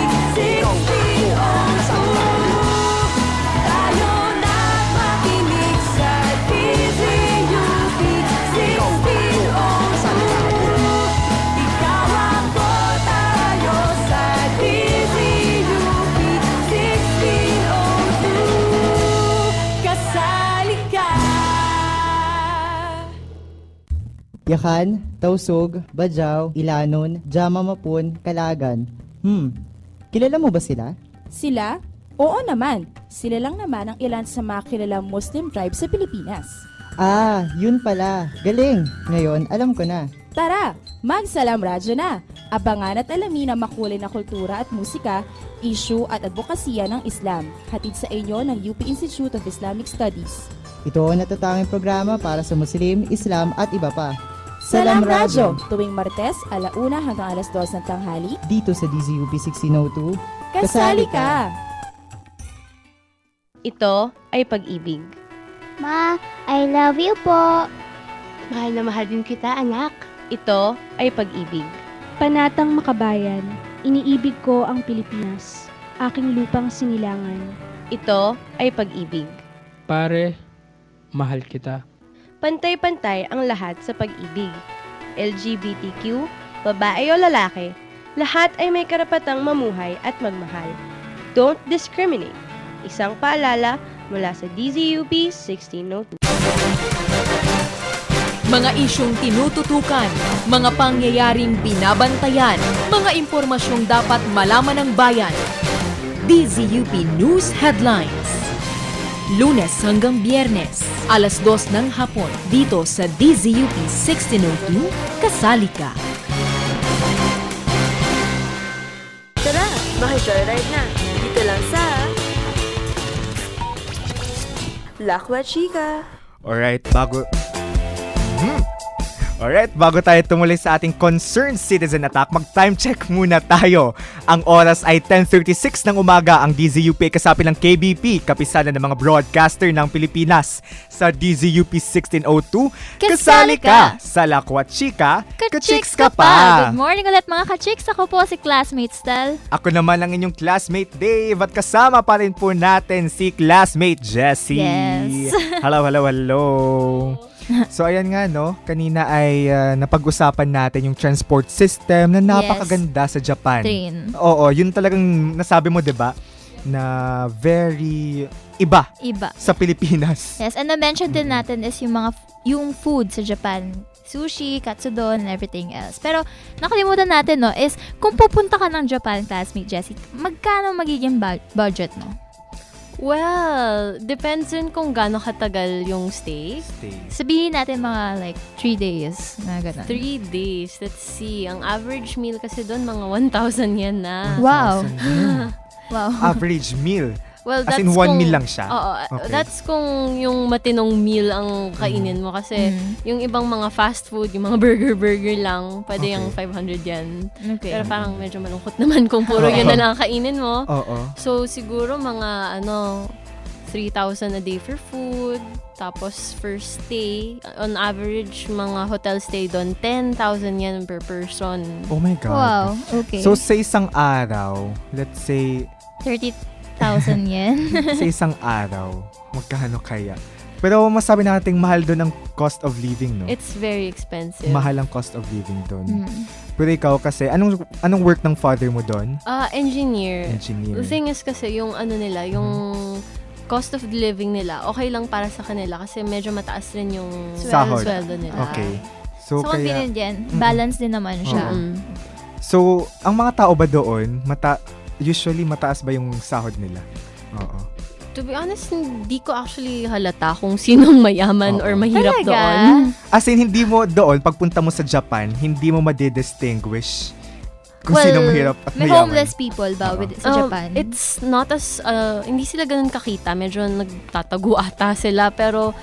Yakan, Tausug, Bajaw, Ilanon, Jama Mapun, Kalagan. Hmm, kilala mo ba sila? Sila? Oo naman. Sila lang naman ang ilan sa mga kilalang Muslim tribes sa Pilipinas. Ah, yun pala. Galing. Ngayon, alam ko na. Tara, magsalam radyo na. Abangan at alamin ang makulay na kultura at musika, issue at advokasya ng Islam. Hatid sa inyo ng U P Institute of Islamic Studies. Ito ang natatanging programa para sa Muslim, Islam at iba pa. Salam Radyo, tuwing Martes, alauna hanggang alas dos ng tanghali. Dito sa D Z U P sixteen oh two. Kasali ka! Ito ay pag-ibig. Ma, I love you po. Mahal na mahal din kita, anak. Ito ay pag-ibig. Panatang makabayan, iniibig ko ang Pilipinas, aking lupang sinilangan. Ito ay pag-ibig. Pare, mahal kita. Pantay-pantay ang lahat sa pag-ibig. L G B T Q, babae o lalaki, lahat ay may karapatang mamuhay at magmahal. Don't discriminate. Isang paalala mula sa D Z U P sixteen oh two. Mga isyong tinututukan, mga pangyayaring binabantayan, mga impormasyong dapat malaman ng bayan. D Z U P News Headlines. Lunes hanggang Biyernes, alas dos ng hapon, dito sa D Z U P sixteen oh two, kasali ka. Tara, maki-joyride na. Dito lang sa La Huachica. Alright, bago... Hmm. Alright, bago tayo tumuloy sa ating Concerned Citizen Attack, mag-time check muna tayo. Ang oras ay ten thirty-six ng umaga. Ang D Z U P ay kasapi ng K B P, kapisanan ng mga broadcaster ng Pilipinas. Sa D Z U P sixteen oh two, kasali ka! Sa La Huachica, kachiks ka pa! Good morning ulit mga kachiks. Ako po si Classmate Stel. Ako naman ang inyong classmate Dave at kasama pa rin po natin si classmate Jessie. Yes. Hello, hello, hello. So ayan nga no, kanina ay uh, napag-usapan natin yung transport system na napakaganda yes. sa Japan. Train. Oo, yun talagang nasabi mo 'di ba na very iba, iba sa Pilipinas. Yes, and na-mention din natin is yung mga yung food sa Japan. Sushi, katsudon, and everything else. Pero nakalimutan natin no is kung pupunta ka ng Japan, classmate Jessie, magkano magiging bu- budget mo? Well, depends din kung gaano katagal yung stay. Stay. Sabihin natin mga like three days na ganun. Three days. Let's see. Ang average meal kasi doon mga one thousand yen na. Wow. Wow. Average meal. Well, as that's in one kung, meal lang siya? Oo. Okay. That's kung yung matinong meal ang kainin mo. Kasi Mm. yung ibang mga fast food, yung mga burger-burger lang, pwede Okay. yung five hundred yen. Okay. Pero parang medyo malungkot naman kung puro yun na lang ang kainin mo. Oo. So, siguro mga ano, three thousand a day for food. Tapos, for stay, on average, mga hotel stay doon, ten thousand yen per person. Oh my God. Wow, okay. So, sa isang araw, let's say... thirty thousand yen? sa isang araw, magkano kaya? Pero masabi nating mahal doon ang cost of living, no? It's very expensive. Mahal ang cost of living doon. Mm. Pero ikaw kasi, anong anong work ng father mo doon? Ah, engineer. Engineer. The thing is kasi, yung ano nila, yung cost of living nila, okay lang para sa kanila kasi medyo mataas rin yung Sahod. sweldo nila. Okay. So, So, kung kaya... bilhin din, balance din naman siya. Mm. So, ang mga tao ba doon, mata usually mataas ba yung sahod nila? Oo. To be honest, hindi ko actually halata kung sinong mayaman Oo. or mahirap Talaga? doon. As in, hindi mo doon, pagpunta mo sa Japan, hindi mo madidistinguish kung Well, sino mahirap at may mayaman. homeless people ba with, sa Um, Japan? It's not as, uh, hindi sila ganun kakita. Medyo nagtatago ata sila. Pero,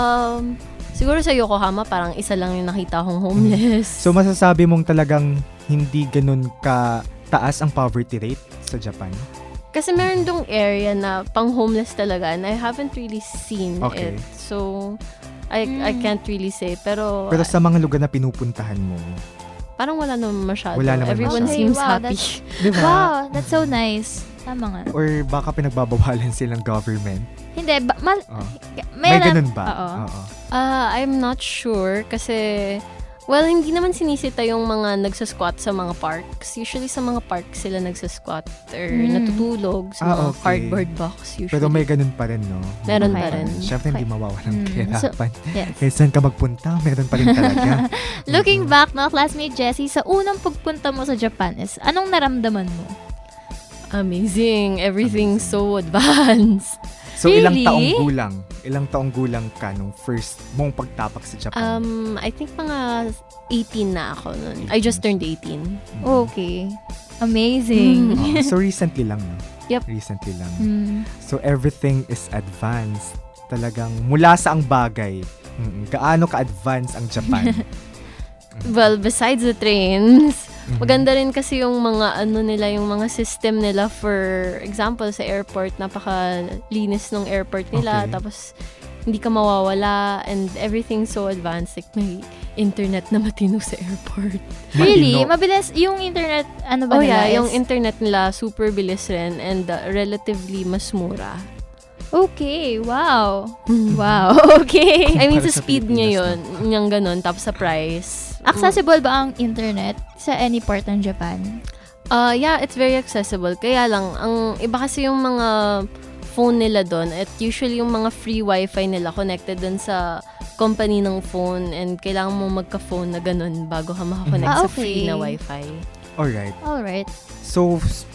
um, siguro sa Yokohama, parang isa lang yung nakita kong homeless. So, masasabi mong talagang hindi ganun ka taas ang poverty rate sa Japan? Kasi meron dong area na pang-homeless talaga and I haven't really seen Okay. it. So, I I Mm. can't really say. Pero, Pero sa mga lugar na pinupuntahan mo, parang wala naman masyado. Wala naman Everyone masyado. seems wow, happy. that's- Diba? Wow, that's so nice. Tama nga. or baka pinagbabawalan silang government? Hindi, ba, mal, Oh. may, May ganun ba? Oo. Oo. Ah, I'm not sure kasi Well, hindi naman sinisita yung mga nagsasquat sa mga parks. Usually sa mga parks sila nagsasquat or Mm. natutulog sa Ah, mga okay. cardboard box usually. Pero may ganun pa rin, no? Meron May pa ganun. rin. Siyempre, hindi mawawalan ng Mm. kahirapan. So, yes. Kaya saan ka magpunta, meron pa rin talaga. Looking back, no, classmate Jessie, sa unang pagpunta mo sa Japan is, anong naramdaman mo? Amazing. Everything's so advanced. So, ilang Really? taong gulang? Ilang taong gulang ka nung first mong pagtapak sa Japan? Um, I think mga eighteen na ako nun. I just turned eighteen. Okay. Amazing. Oh, so, recently lang, no? Yep. Recently lang. Mm. So, everything is advanced. Talagang mula sa ang bagay. Mm, gaano ka-advance ang Japan? Well, besides the trains, Mhm. maganda rin kasi yung mga ano nila, yung mga system nila. For example, sa airport, napakalinis ng airport nila. Okay. Tapos, hindi ka mawawala and everything so advanced. Like, may internet na matino sa airport. Really? Mabilis yung internet, ano ba Oh nila? yeah, is- yung internet nila super bilis rin and uh, relatively mas mura. Okay, wow. Wow, okay. I mean, Para sa sa speed niya Pilipinas, yun, yung ganun, tapos sa price. Accessible ba ang internet sa any part ng Japan? Uh, yeah, it's very accessible. Kaya lang, ang iba kasi yung mga phone nila doon, at usually yung mga free wifi nila connected dun sa company ng phone and kailangan mo magka-phone na ganun bago ka makakonect Ah, sa free okay. na wifi. Alright. Alright. So, s-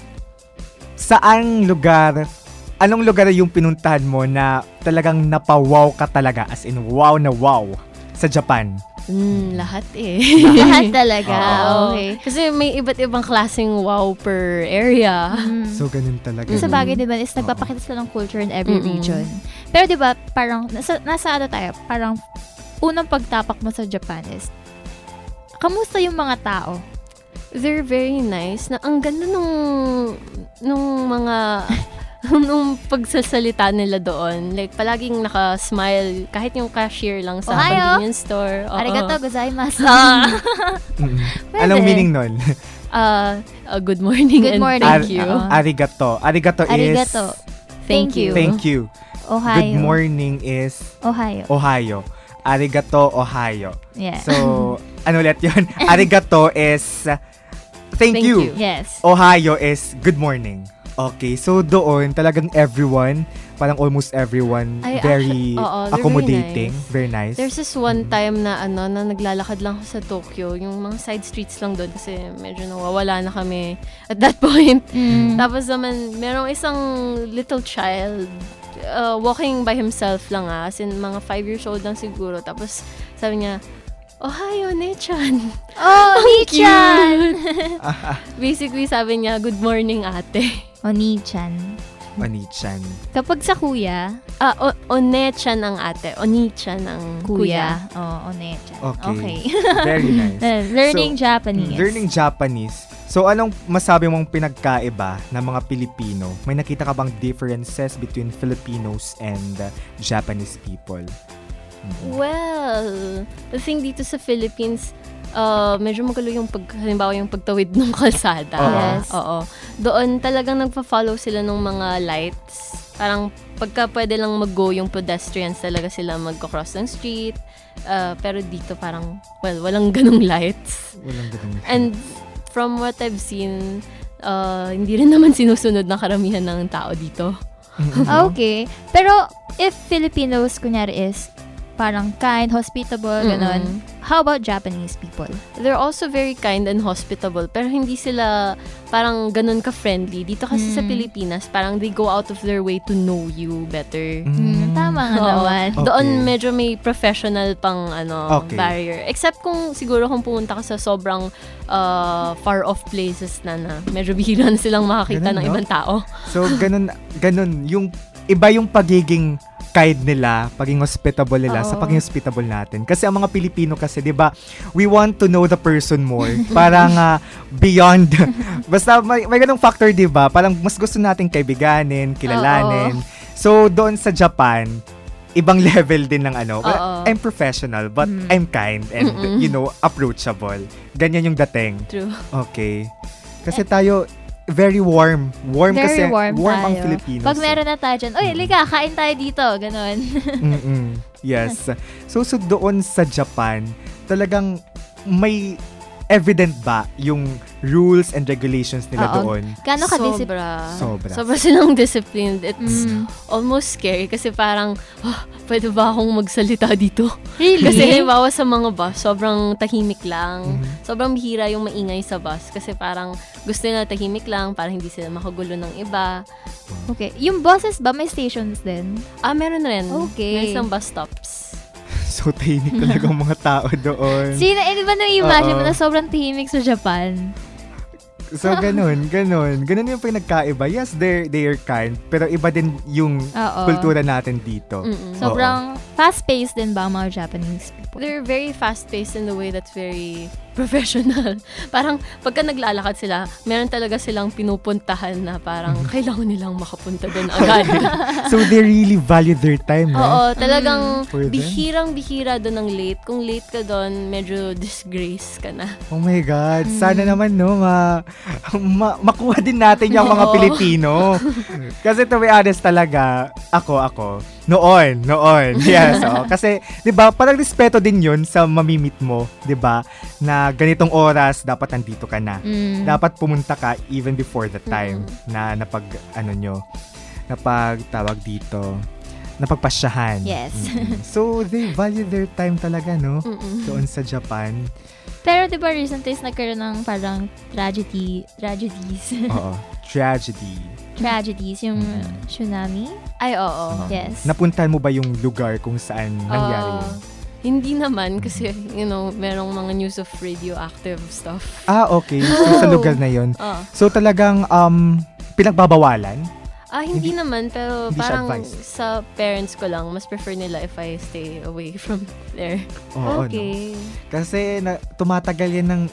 saang lugar, anong lugar yung pinuntahan mo na talagang napawaw ka talaga? As in, wow na wow sa Japan? Mm, lahat eh. Lahat talaga. Oo. Okay. Kasi may iba't ibang klaseng wow per area. So, ganun talaga. Sa bagay, di ba, is nagpapakita sila ng culture in every Mm-mm. region. Pero di ba, parang, nasa, nasa ano tayo, parang, unang pagtapak mo sa Japan is, kamusta yung mga tao? They're very nice. Na ang ganda nung nung mga nung pagsasalita nila doon. Like palaging naka-smile kahit yung cashier lang sa Ohayo. convenience store. Oo. Arigato gozaimasu. Ah. Mm. Pwede. Anong meaning nun? Uh, uh, good morning Good and morning. thank Ar- you. Oo. Arigato. Arigato is... Arigato. Thank you. Thank you. Ohayo. Good morning is... Ohio. Ohio. Arigato, Ohio. Yeah. So, ano ulit yun? Arigato is... uh, Thank, Thank you. you. Yes. Ohio is good morning. Okay, so doon talagang everyone, parang almost everyone, Ay, very actu- oo, they're accommodating, very very nice. There's this one time na ano na naglalakad lang ako sa Tokyo, yung mga side streets lang doon kasi medyo nawawala na kami at that point. Mm. Tapos naman merong isang little child uh, walking by himself lang ah, as in mga five years old lang siguro. Tapos sabi niya, Ohio, Ne-chan. Oh, Ni-chan! Ni-chan! Basically, sabi niya, good morning, ate. Oni-chan. Oni-chan. Kapag sa kuya, Ah, o- One-chan ang ate. Oni-chan ang kuya. kuya. Oh, One-chan. Okay. Okay. Very nice. Eh, learning So, Japanese. Learning Japanese. So, anong masabi mong pinagkaiba ng mga Pilipino? May nakita ka bang differences between Filipinos and uh, Japanese people? Well, the thing dito sa Philippines, uh, medyo magulo yung pag, halimbawa yung pagtawid ng kalsada. Oo. Yes. Oo. Doon talagang nagpa-follow sila ng mga lights. Parang pagka pwede lang mag-go yung pedestrians, talaga sila mag-cross ng street. Uh, pero dito parang, well, walang ganong lights. Walang ganun. And from what I've seen, uh, hindi rin naman sinusunod ng karamihan ng tao dito. Okay. Pero, if Filipinos, kunyari is, parang kind, hospitable, ganon. Mm-mm. How about Japanese people? They're also very kind and hospitable, pero hindi sila parang ganun ka-friendly. Dito kasi sa Mm. Pilipinas, parang they go out of their way to know you better. Mm, tama nga Oo. naman. Doon Okay. medyo may professional pang ano Okay. barrier. Except kung siguro kung pumunta ka sa sobrang uh, far off places na na medyo bihira na silang makakita Ganun, ng no? ibang tao. So, ganun, ganun. Yung, iba yung pagiging kind nila, pagiging hospitable nila sa Oo. pagiging hospitable natin. Kasi ang mga Pilipino kasi, di ba, we want to know the person more. Parang ah, beyond. Basta may, may ganung factor, di ba? Parang mas gusto nating kaibiganin, kilalanin. So, doon sa Japan, ibang level din ng ano. Well, Oo. I'm professional, but Mm. I'm kind and, Mm-mm. you know, approachable. Ganyan yung dating. True. Okay. Kasi tayo, very warm. Warm Very kasi. warm, ang tayo. Filipinos. Pag eh. meron na tayo dyan, oy, liga, kain tayo dito. Ganon. Mm-mm. Yes. So, so doon sa Japan, talagang may evident ba yung rules and regulations nila Oo. doon? Gano'n ka disip- Sobra. Sobra. Sobra silang disciplined. It's Mm. almost scary kasi parang, oh, pwede ba akong magsalita dito? Really? Kasi halimbawa sa mga bus, sobrang tahimik lang. Mhm. Sobrang bihira yung maingay sa bus kasi parang gusto nila tahimik lang para hindi sila makagulo ng iba. Okay. Yung buses ba may stations din? Ah, meron rin. Okay. May isang bus stops. So, tahimik talaga ang mga tao doon. Sino, eh, di ba na-imagine mo Oo. na sobrang tahimik sa Japan? So, ganun, ganun. Ganun yung pinagkaiba. Yes, they're, they're kind, pero iba din yung Oo. kultura natin dito. Mm-mm. Sobrang fast-paced din ba ang mga Japanese people? They're very fast-paced in the way that's very professional. Parang pagka naglalakad sila, meron talaga silang pinupuntahan na parang kailangan nilang makapunta doon agad. So, they really value their time, no? Oo, talagang For them? bihirang-bihira doon ng late. Kung late ka doon, medyo disgrace ka na. Oh my God. Sana naman, no, ma, ma- makuha din natin yung mga Oo. Pilipino. Kasi to be honest talaga, ako, ako, noon, noon. Yes, oh. Kasi, di ba, parang respeto din yun sa mamimit mo, di ba, na ganitong oras, dapat nandito ka na. Mm. Dapat pumunta ka even before the time na napag, ano nyo, napag, tawag dito, napagpasyahan. Yes. Mm-mm. So, they value their time talaga, no? Mm-mm. Doon sa Japan. Pero di ba recent days nagkaroon ng parang tragedy, tragedies. Oo. Tragedy. Tragedies, yung tsunami. Ay, oo. Yes. Napuntahan mo ba yung lugar kung saan nangyari Ah, yun? Hindi naman kasi, you know, merong mga news of radioactive stuff. Ah, okay. So, sa lugar na yun. Oo. So, talagang um, pinagbabawalan? Ah, hindi, naman, pero hindi siya parang advice. sa parents ko lang, mas prefer nila if I stay away from there. Oo, Okay. no? Kasi na, tumatagal yan ng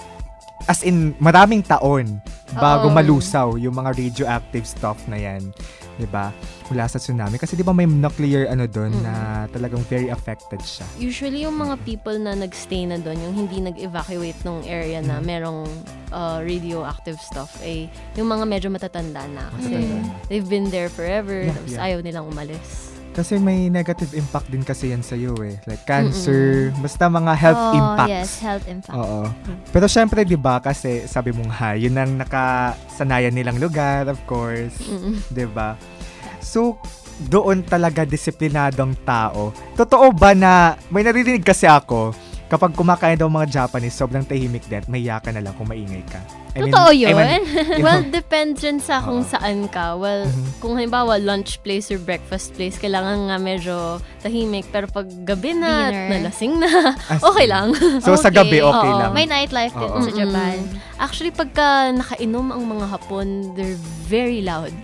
as in maraming taon bago Oo. malusaw yung mga radioactive stuff na yan. 'Di ba? Mula sa tsunami. Kasi 'di ba may nuclear ano doon Mm. na talagang very affected siya. Usually, yung mga people na nagstay na doon, yung hindi nag-evacuate ng area na merong uh, radioactive stuff, eh, yung mga medyo matatanda na. Kasi Matatanda. they've been there forever, Yeah, tapos yeah. ayaw nilang umalis. Kasi may negative impact din kasi yan sa iyo eh. Like cancer, basta mga health Oh, impacts. yes, health impact. Oo. Pero syempre 'di ba kasi sabi mong ha, yun ang nakasanayan nilang lugar, of course. Mm-mm. 'Di ba? So doon talaga disiplinadong tao. Totoo ba na may naririnig kasi ako kapag kumakain daw mga Japanese, sobrang tahimik din, mahiya ka na lang kung maingay ka. I mean- Totoo I yun? mean, Well, depends rin sa kung Oo. saan ka. Well, Mhm. kung halimbawa lunch place or breakfast place, kailangan nga medyo tahimik. Pero pag gabi na, at Dinner. nalasing na, As okay in. lang. So, sa gabi, okay Oo. lang. May nightlife din Oo. sa Japan. Mm-mm. Actually, pagka nakainom ang mga Hapon, they're very loud.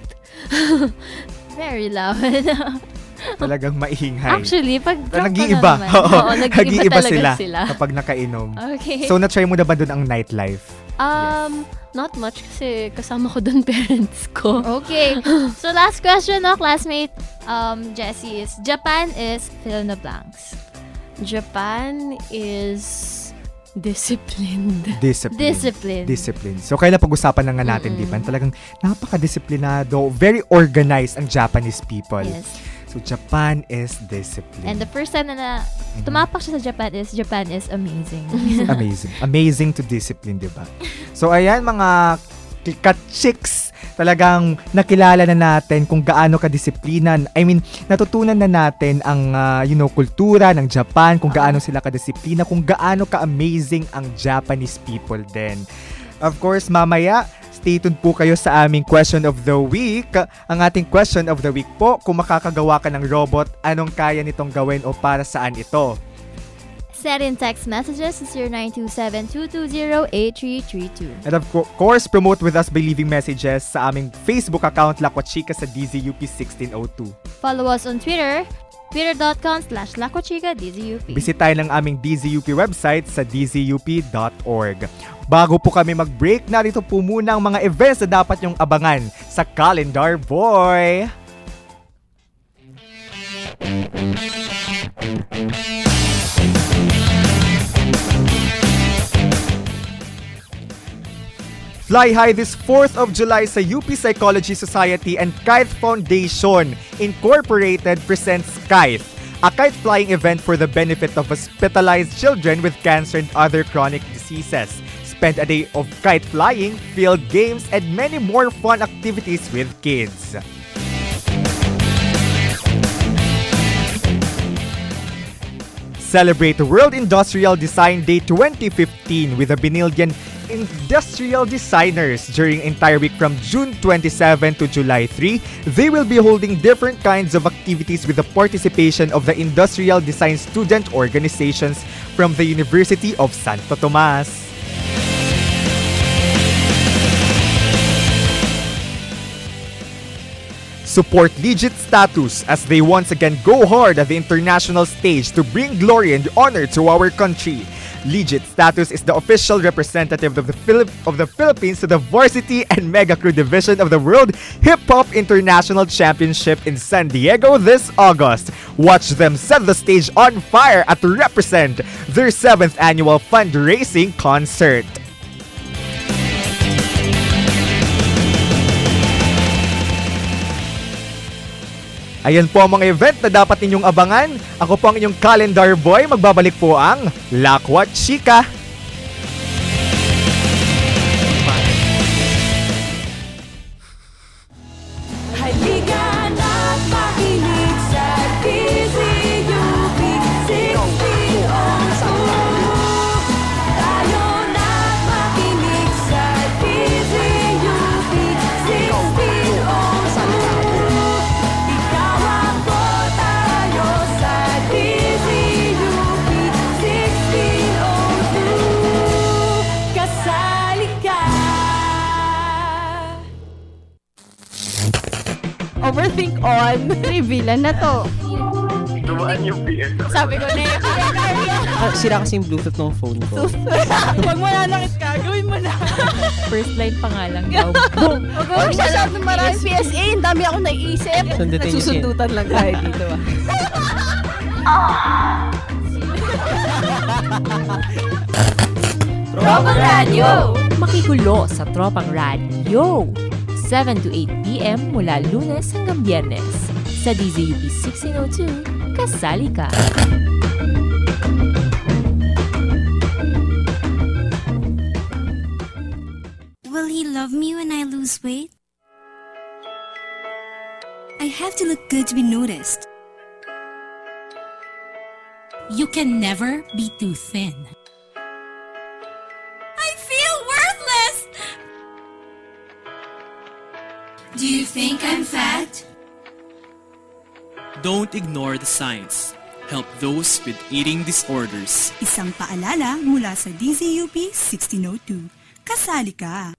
Very loud. Talagang mainghay. Actually, pag drunk ka na nag-iiba. naman. Oo, Oo, nag-iiba nag-iiba talaga sila, sila. kapag nakainom. Okay. So, na-try mo na ba doon ang nightlife? Um, not much kasi kasama ko doon parents ko. Okay. So, last question, no, classmate um, Jessie is, Japan is fill in the blanks. Japan is disciplined. Discipline. Discipline. Discipline. So, kaya pag-usapan na nga natin, Mm-mm. di ba? Talagang napaka-disiplinado, very organized ang Japanese people. Yes. So, Japan is discipline. And the first time na, na tumapak siya sa Japan is, Japan is amazing. Amazing. Amazing to discipline, di ba? So, ayan, mga ka-chicks, talagang nakilala na natin kung gaano kadisiplinan. I mean, natutunan na natin ang, uh, you know, kultura ng Japan, kung gaano sila kadisiplina, kung gaano ka-amazing ang Japanese people din. Of course, mamaya, stay tuned po kayo sa aming question of the week. Ang ating question of the week po, kung makakagawa ka ng robot, anong kaya nitong gawin o para saan ito? Send in text messages to zero nine two seven, two two zero, eight three three two. And of co- course, promote with us by leaving messages sa aming Facebook account, Lakwa Chika sa D Z U P sixteen oh two. Follow us on Twitter, twitter.com slash lakochika.dzup. Bisitahin lang aming D Z U P website sa d z u p dot org. Bago po kami mag-break, narito po muna ang mga events na dapat nyong abangan sa Calendar Boy. Fly high this fourth of July sa U P Psychology Society and Kite Foundation Incorporated presents Kite, a kite flying event for the benefit of hospitalized children with cancer and other chronic diseases. Spend a day of kite flying, field games, and many more fun activities with kids. Celebrate World Industrial Design Day twenty fifteen with the Benildian Industrial Designers during entire week from June twenty-seventh to July third. They will be holding different kinds of activities with the participation of the industrial design student organizations from the University of Santo Tomas. Support Legit Status as they once again go hard at the international stage to bring glory and honor to our country. Legit Status is the official representative of the, Philip- of the Philippines to the Varsity and Mega Crew Division of the World Hip Hop International Championship in San Diego this August. Watch them set the stage on fire at Represent, their seventh annual fundraising concert. Ayan po ang mga event na dapat ninyong abangan. Ako po ang inyong calendar boy. Magbabalik po ang Lakwa Chika. Halika na't makinig sa D Z U P sixteen oh two. Tayo na't makinig sa D Z U P sixteen oh two. Ikaw ako tayo sa D Z U P sixteen oh two. Kasali ka. Overthink on. Reveal na to. Dumaan yung P S. Sabi ko na yun. Ah, sira kasi yung Bluetooth ng phone ko. Pag mananakit ka, gawin mo na. First line pa nga lang daw. Boom! Huwag mo masyadong maraming P S A. Ang dami akong naiisip. Sundutin niyo siya. Nagsusundutan lang tayo dito. Tropang Radyo! Makikulo sa Tropang Radyo! seven to eight p.m. mula Lunes hanggang Biyernes. Sa D Z U P sixteen oh two, kasali ka! Will he love me when I lose weight? I have to look good to be noticed. You can never be too thin. I feel worthless! Do you think I'm fat? Don't ignore the signs. Help those with eating disorders. Isang paalala mula sa D Z U P sixteen oh two. Kasali ka!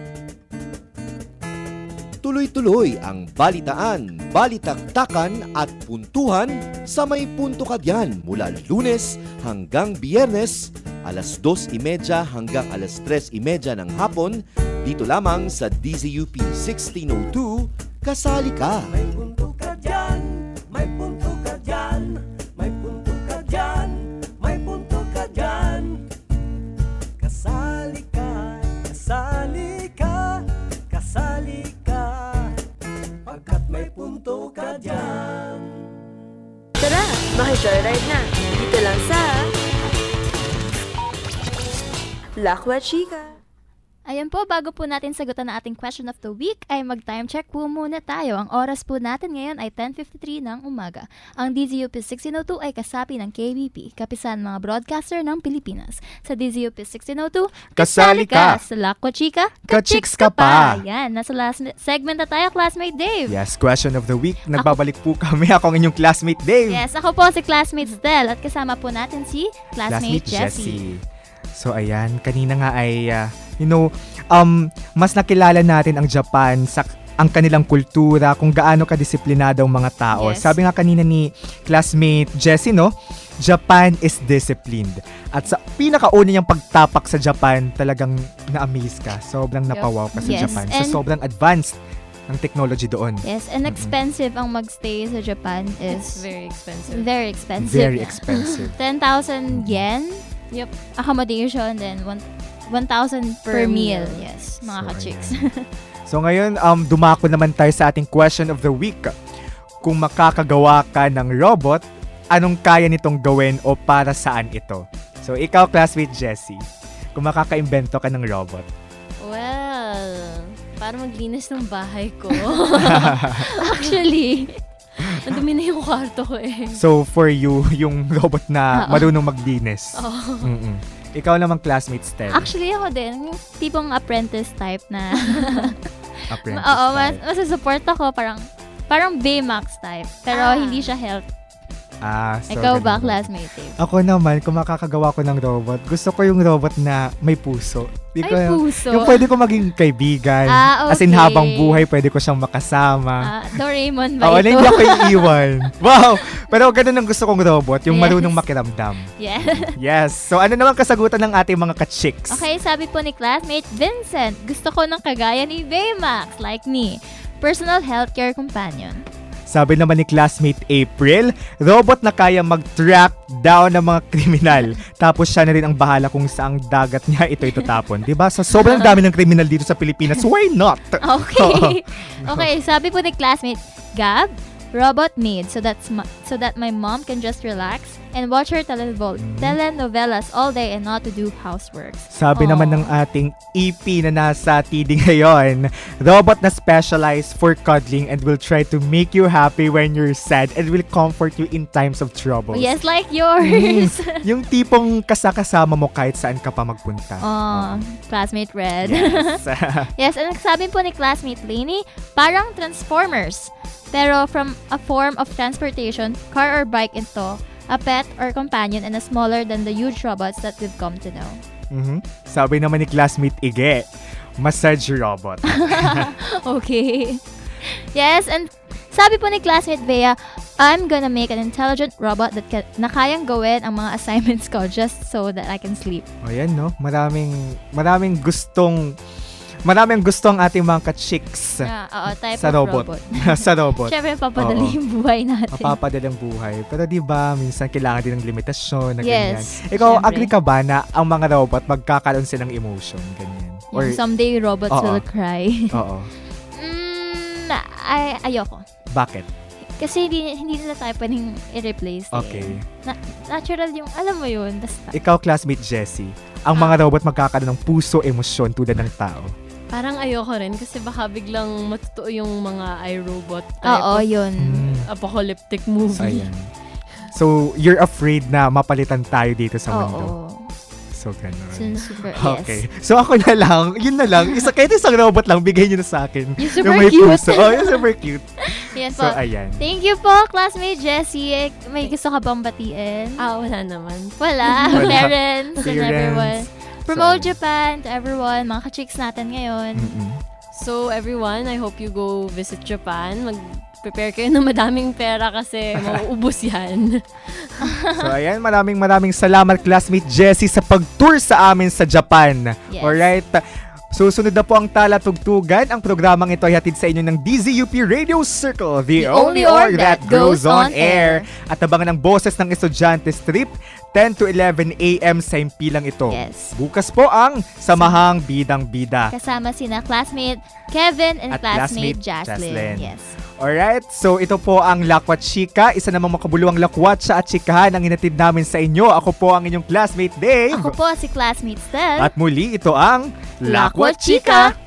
Tuloy-tuloy ang balitaan, balitaktakan at puntuhan sa May Punto Ka Diyan mula Lunes hanggang Biyernes, alas dos imedya hanggang alas tres imedya ng hapon, dito lamang sa D Z U P sixteen oh two, kasali ka! May punto ka dyan, may punto ka dyan, may punto ka dyan, may punto ka dyan. Kasali ka, kasali ka, kasali ka, pagkat may punto ka dyan. Tara, maki-joyride na. Dito lang sa Lakwa Chika. Ayan po, bago po natin sagutan ang ating question of the week, ay mag-time check po muna tayo. Ang oras po natin ngayon ay ten fifty-three ng umaga. Ang D Z U P sixteen oh two ay kasapi ng K B P, kapisan mga broadcaster ng Pilipinas. Sa D Z U P sixteen oh two, kasali ka! Sa Lakwa Chika, ka-chicks ka pa! Yan, nasa last segment na tayo, Classmate Dave. Yes, question of the week. Nagbabalik po kami. Ako ang inyong classmate Dave. Yes, ako po si Classmate Stel at kasama po natin si Classmate, Classmate Jessie. So ayan, kanina nga ay, uh, you know, um, mas nakilala natin ang Japan sa ang kanilang kultura, kung gaano kadisiplinado ang mga tao. Yes. Sabi nga kanina ni classmate Jessie, no? Japan is disciplined. At sa pinakauna niyang pagtapak sa Japan, talagang na-amaze ka. Sobrang napawaw ka sa Yes, Japan. and- So sobrang advanced ng technology doon. Yes, and expensive ang magstay sa Japan is It's very expensive. Very expensive. Very expensive. ten thousand yen. Yep. Accommodation, then one thousand per, Per meal. meal. Yes, mga So, ka-chicks. So ngayon, um, dumako naman tayo sa ating question of the week. Kung makakagawa ka ng robot, anong kaya nitong gawin o para saan ito? So, ikaw, classmate Jessie, kung makaka-imbento ka ng robot. Well, para maglinis ng bahay ko. Actually, ang dumi na yung kwarto ko eh. So, for you, yung robot na Oo. marunong maglinis. Oo. Mm-mm. Ikaw namang classmate, Stell. Actually, ako din. Yung tipong apprentice type na... Apprentice Oo, mas, type. masasupport ako. Parang, parang Baymax type. Pero Ah. hindi siya health. Ah, so Ikaw ba, ganun. classmate? eh? Ako naman, kung makakagawa ko ng robot, gusto ko yung robot na may puso. Di ko, May puso? Yung pwede ko maging kaibigan. Ah, As in, okay. habang buhay, pwede ko siyang makasama. Ah, Doraemon ba Oo, na ito? hindi ako iiwan. Wow! Pero ganun ang gusto kong robot, yung Yes. marunong makiramdam. Yes. Yes. So, ano naman kasagutan ng ating mga ka-chicks? Okay, sabi po ni classmate Vincent, gusto ko ng kagaya ni Baymax, like me. Personal healthcare companion. Sabi naman ni classmate April, robot na kaya mag-track down ng mga kriminal. Tapos siya na rin ang bahala kung saang dagat niya ito itatapon. Diba? Sa sobrang dami ng kriminal dito sa Pilipinas, why not? Okay. Okay, sabi po ni classmate Gab, robot maid so that's ma- so that my mom can just relax and watch her televo- telenovelas all day and not to do housework. Sabi naman ng ating E P na nasa T D ngayon, robot na specialized for cuddling and will try to make you happy when you're sad and will comfort you in times of trouble. Yes, like yours. Yung tipong kasakasama mo kahit saan ka pa magpunta. Oh, classmate Red. Yes. Yes, and sabi po ni classmate Lainey, parang Transformers. Pero from a form of transportation, car or bike ito, a pet or companion, and a smaller than the huge robots that we've come to know. Mhm. Sabi naman ni classmate Ige, massage robot. Okay. Yes, and sabi po ni classmate Bea, I'm gonna make an intelligent robot that can, na kayang gawin ang mga assignments ko just so that I can sleep. O yan, no? Maraming, maraming gustong, maraming gusto ang ating mga ka-chicks Ah, oo, type sa of robot. robot. Sa robot. Siyempre, papadali Oo. yung buhay natin. Mapapadali ang buhay. Pero di ba minsan kailangan din ng limitasyon na ganyan. Yes, Ikaw, syempre. agree ka ba na ang mga robot magkakaroon silang emotion? Ganyan. Yung someday robots Oo. will cry. Oo. mm, ay, ayoko. Bakit? Kasi hindi, hindi nila tayo pwedeng i-replace. Okay. Eh. Na- natural yung, alam mo yun, basta. Ikaw, classmate Jessie, ang mga robot magkakaroon ng puso, emosyon tulad ng tao. Parang ayoko rin kasi baka biglang matutuo yung mga iRobot type Oo, of yun. apocalyptic movie. Ayan. So, you're afraid na mapalitan tayo dito sa Oo. mundo. So, ganun. So, super, Okay. So, ako na lang, yun na lang. Isa, kahit isang robot lang, bigay nyo na sa akin. Yung super may cute. puso. Oh, yung super cute. Yes So, po. ayan. Thank you po, classmate Jessie. May gusto ka bang batiin? Ah, wala naman. Wala. Wala. Parents and Parents. everyone. Promote Japan to everyone, mga ka-chicks natin ngayon. So everyone, I hope you go visit Japan. Mag-prepare kayo ng madaming pera kasi mauubos yan. So, ayan. Maraming maraming salamat, classmate Jessie, sa pag-tour sa amin sa Japan. Yes. Alright? Susunod na po ang Tala Tugtugan. Ang programang ito ay hatid sa inyo ng D Z U P Radio Circle, the, The only org that goes on air. At abangan ang boses ng estudyante strip, ten to eleven a.m. sa impilang ito. Yes. Bukas po ang Samahang Bidang Bida. Kasama sina classmate Kevin and At classmate, classmate Jaslyn. Jaslyn. Yes. Alright, so ito po ang Lakwat Chika, isa namang makabuluhang lakwatsa at chikahan ang inatid namin sa inyo. Ako po ang inyong classmate Dave. Ako po si classmate Stel. At muli, ito ang Lakwat Chika.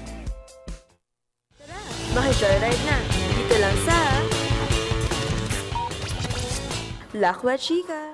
Maki-joyride na. Dito lang sa Lakwat Chika.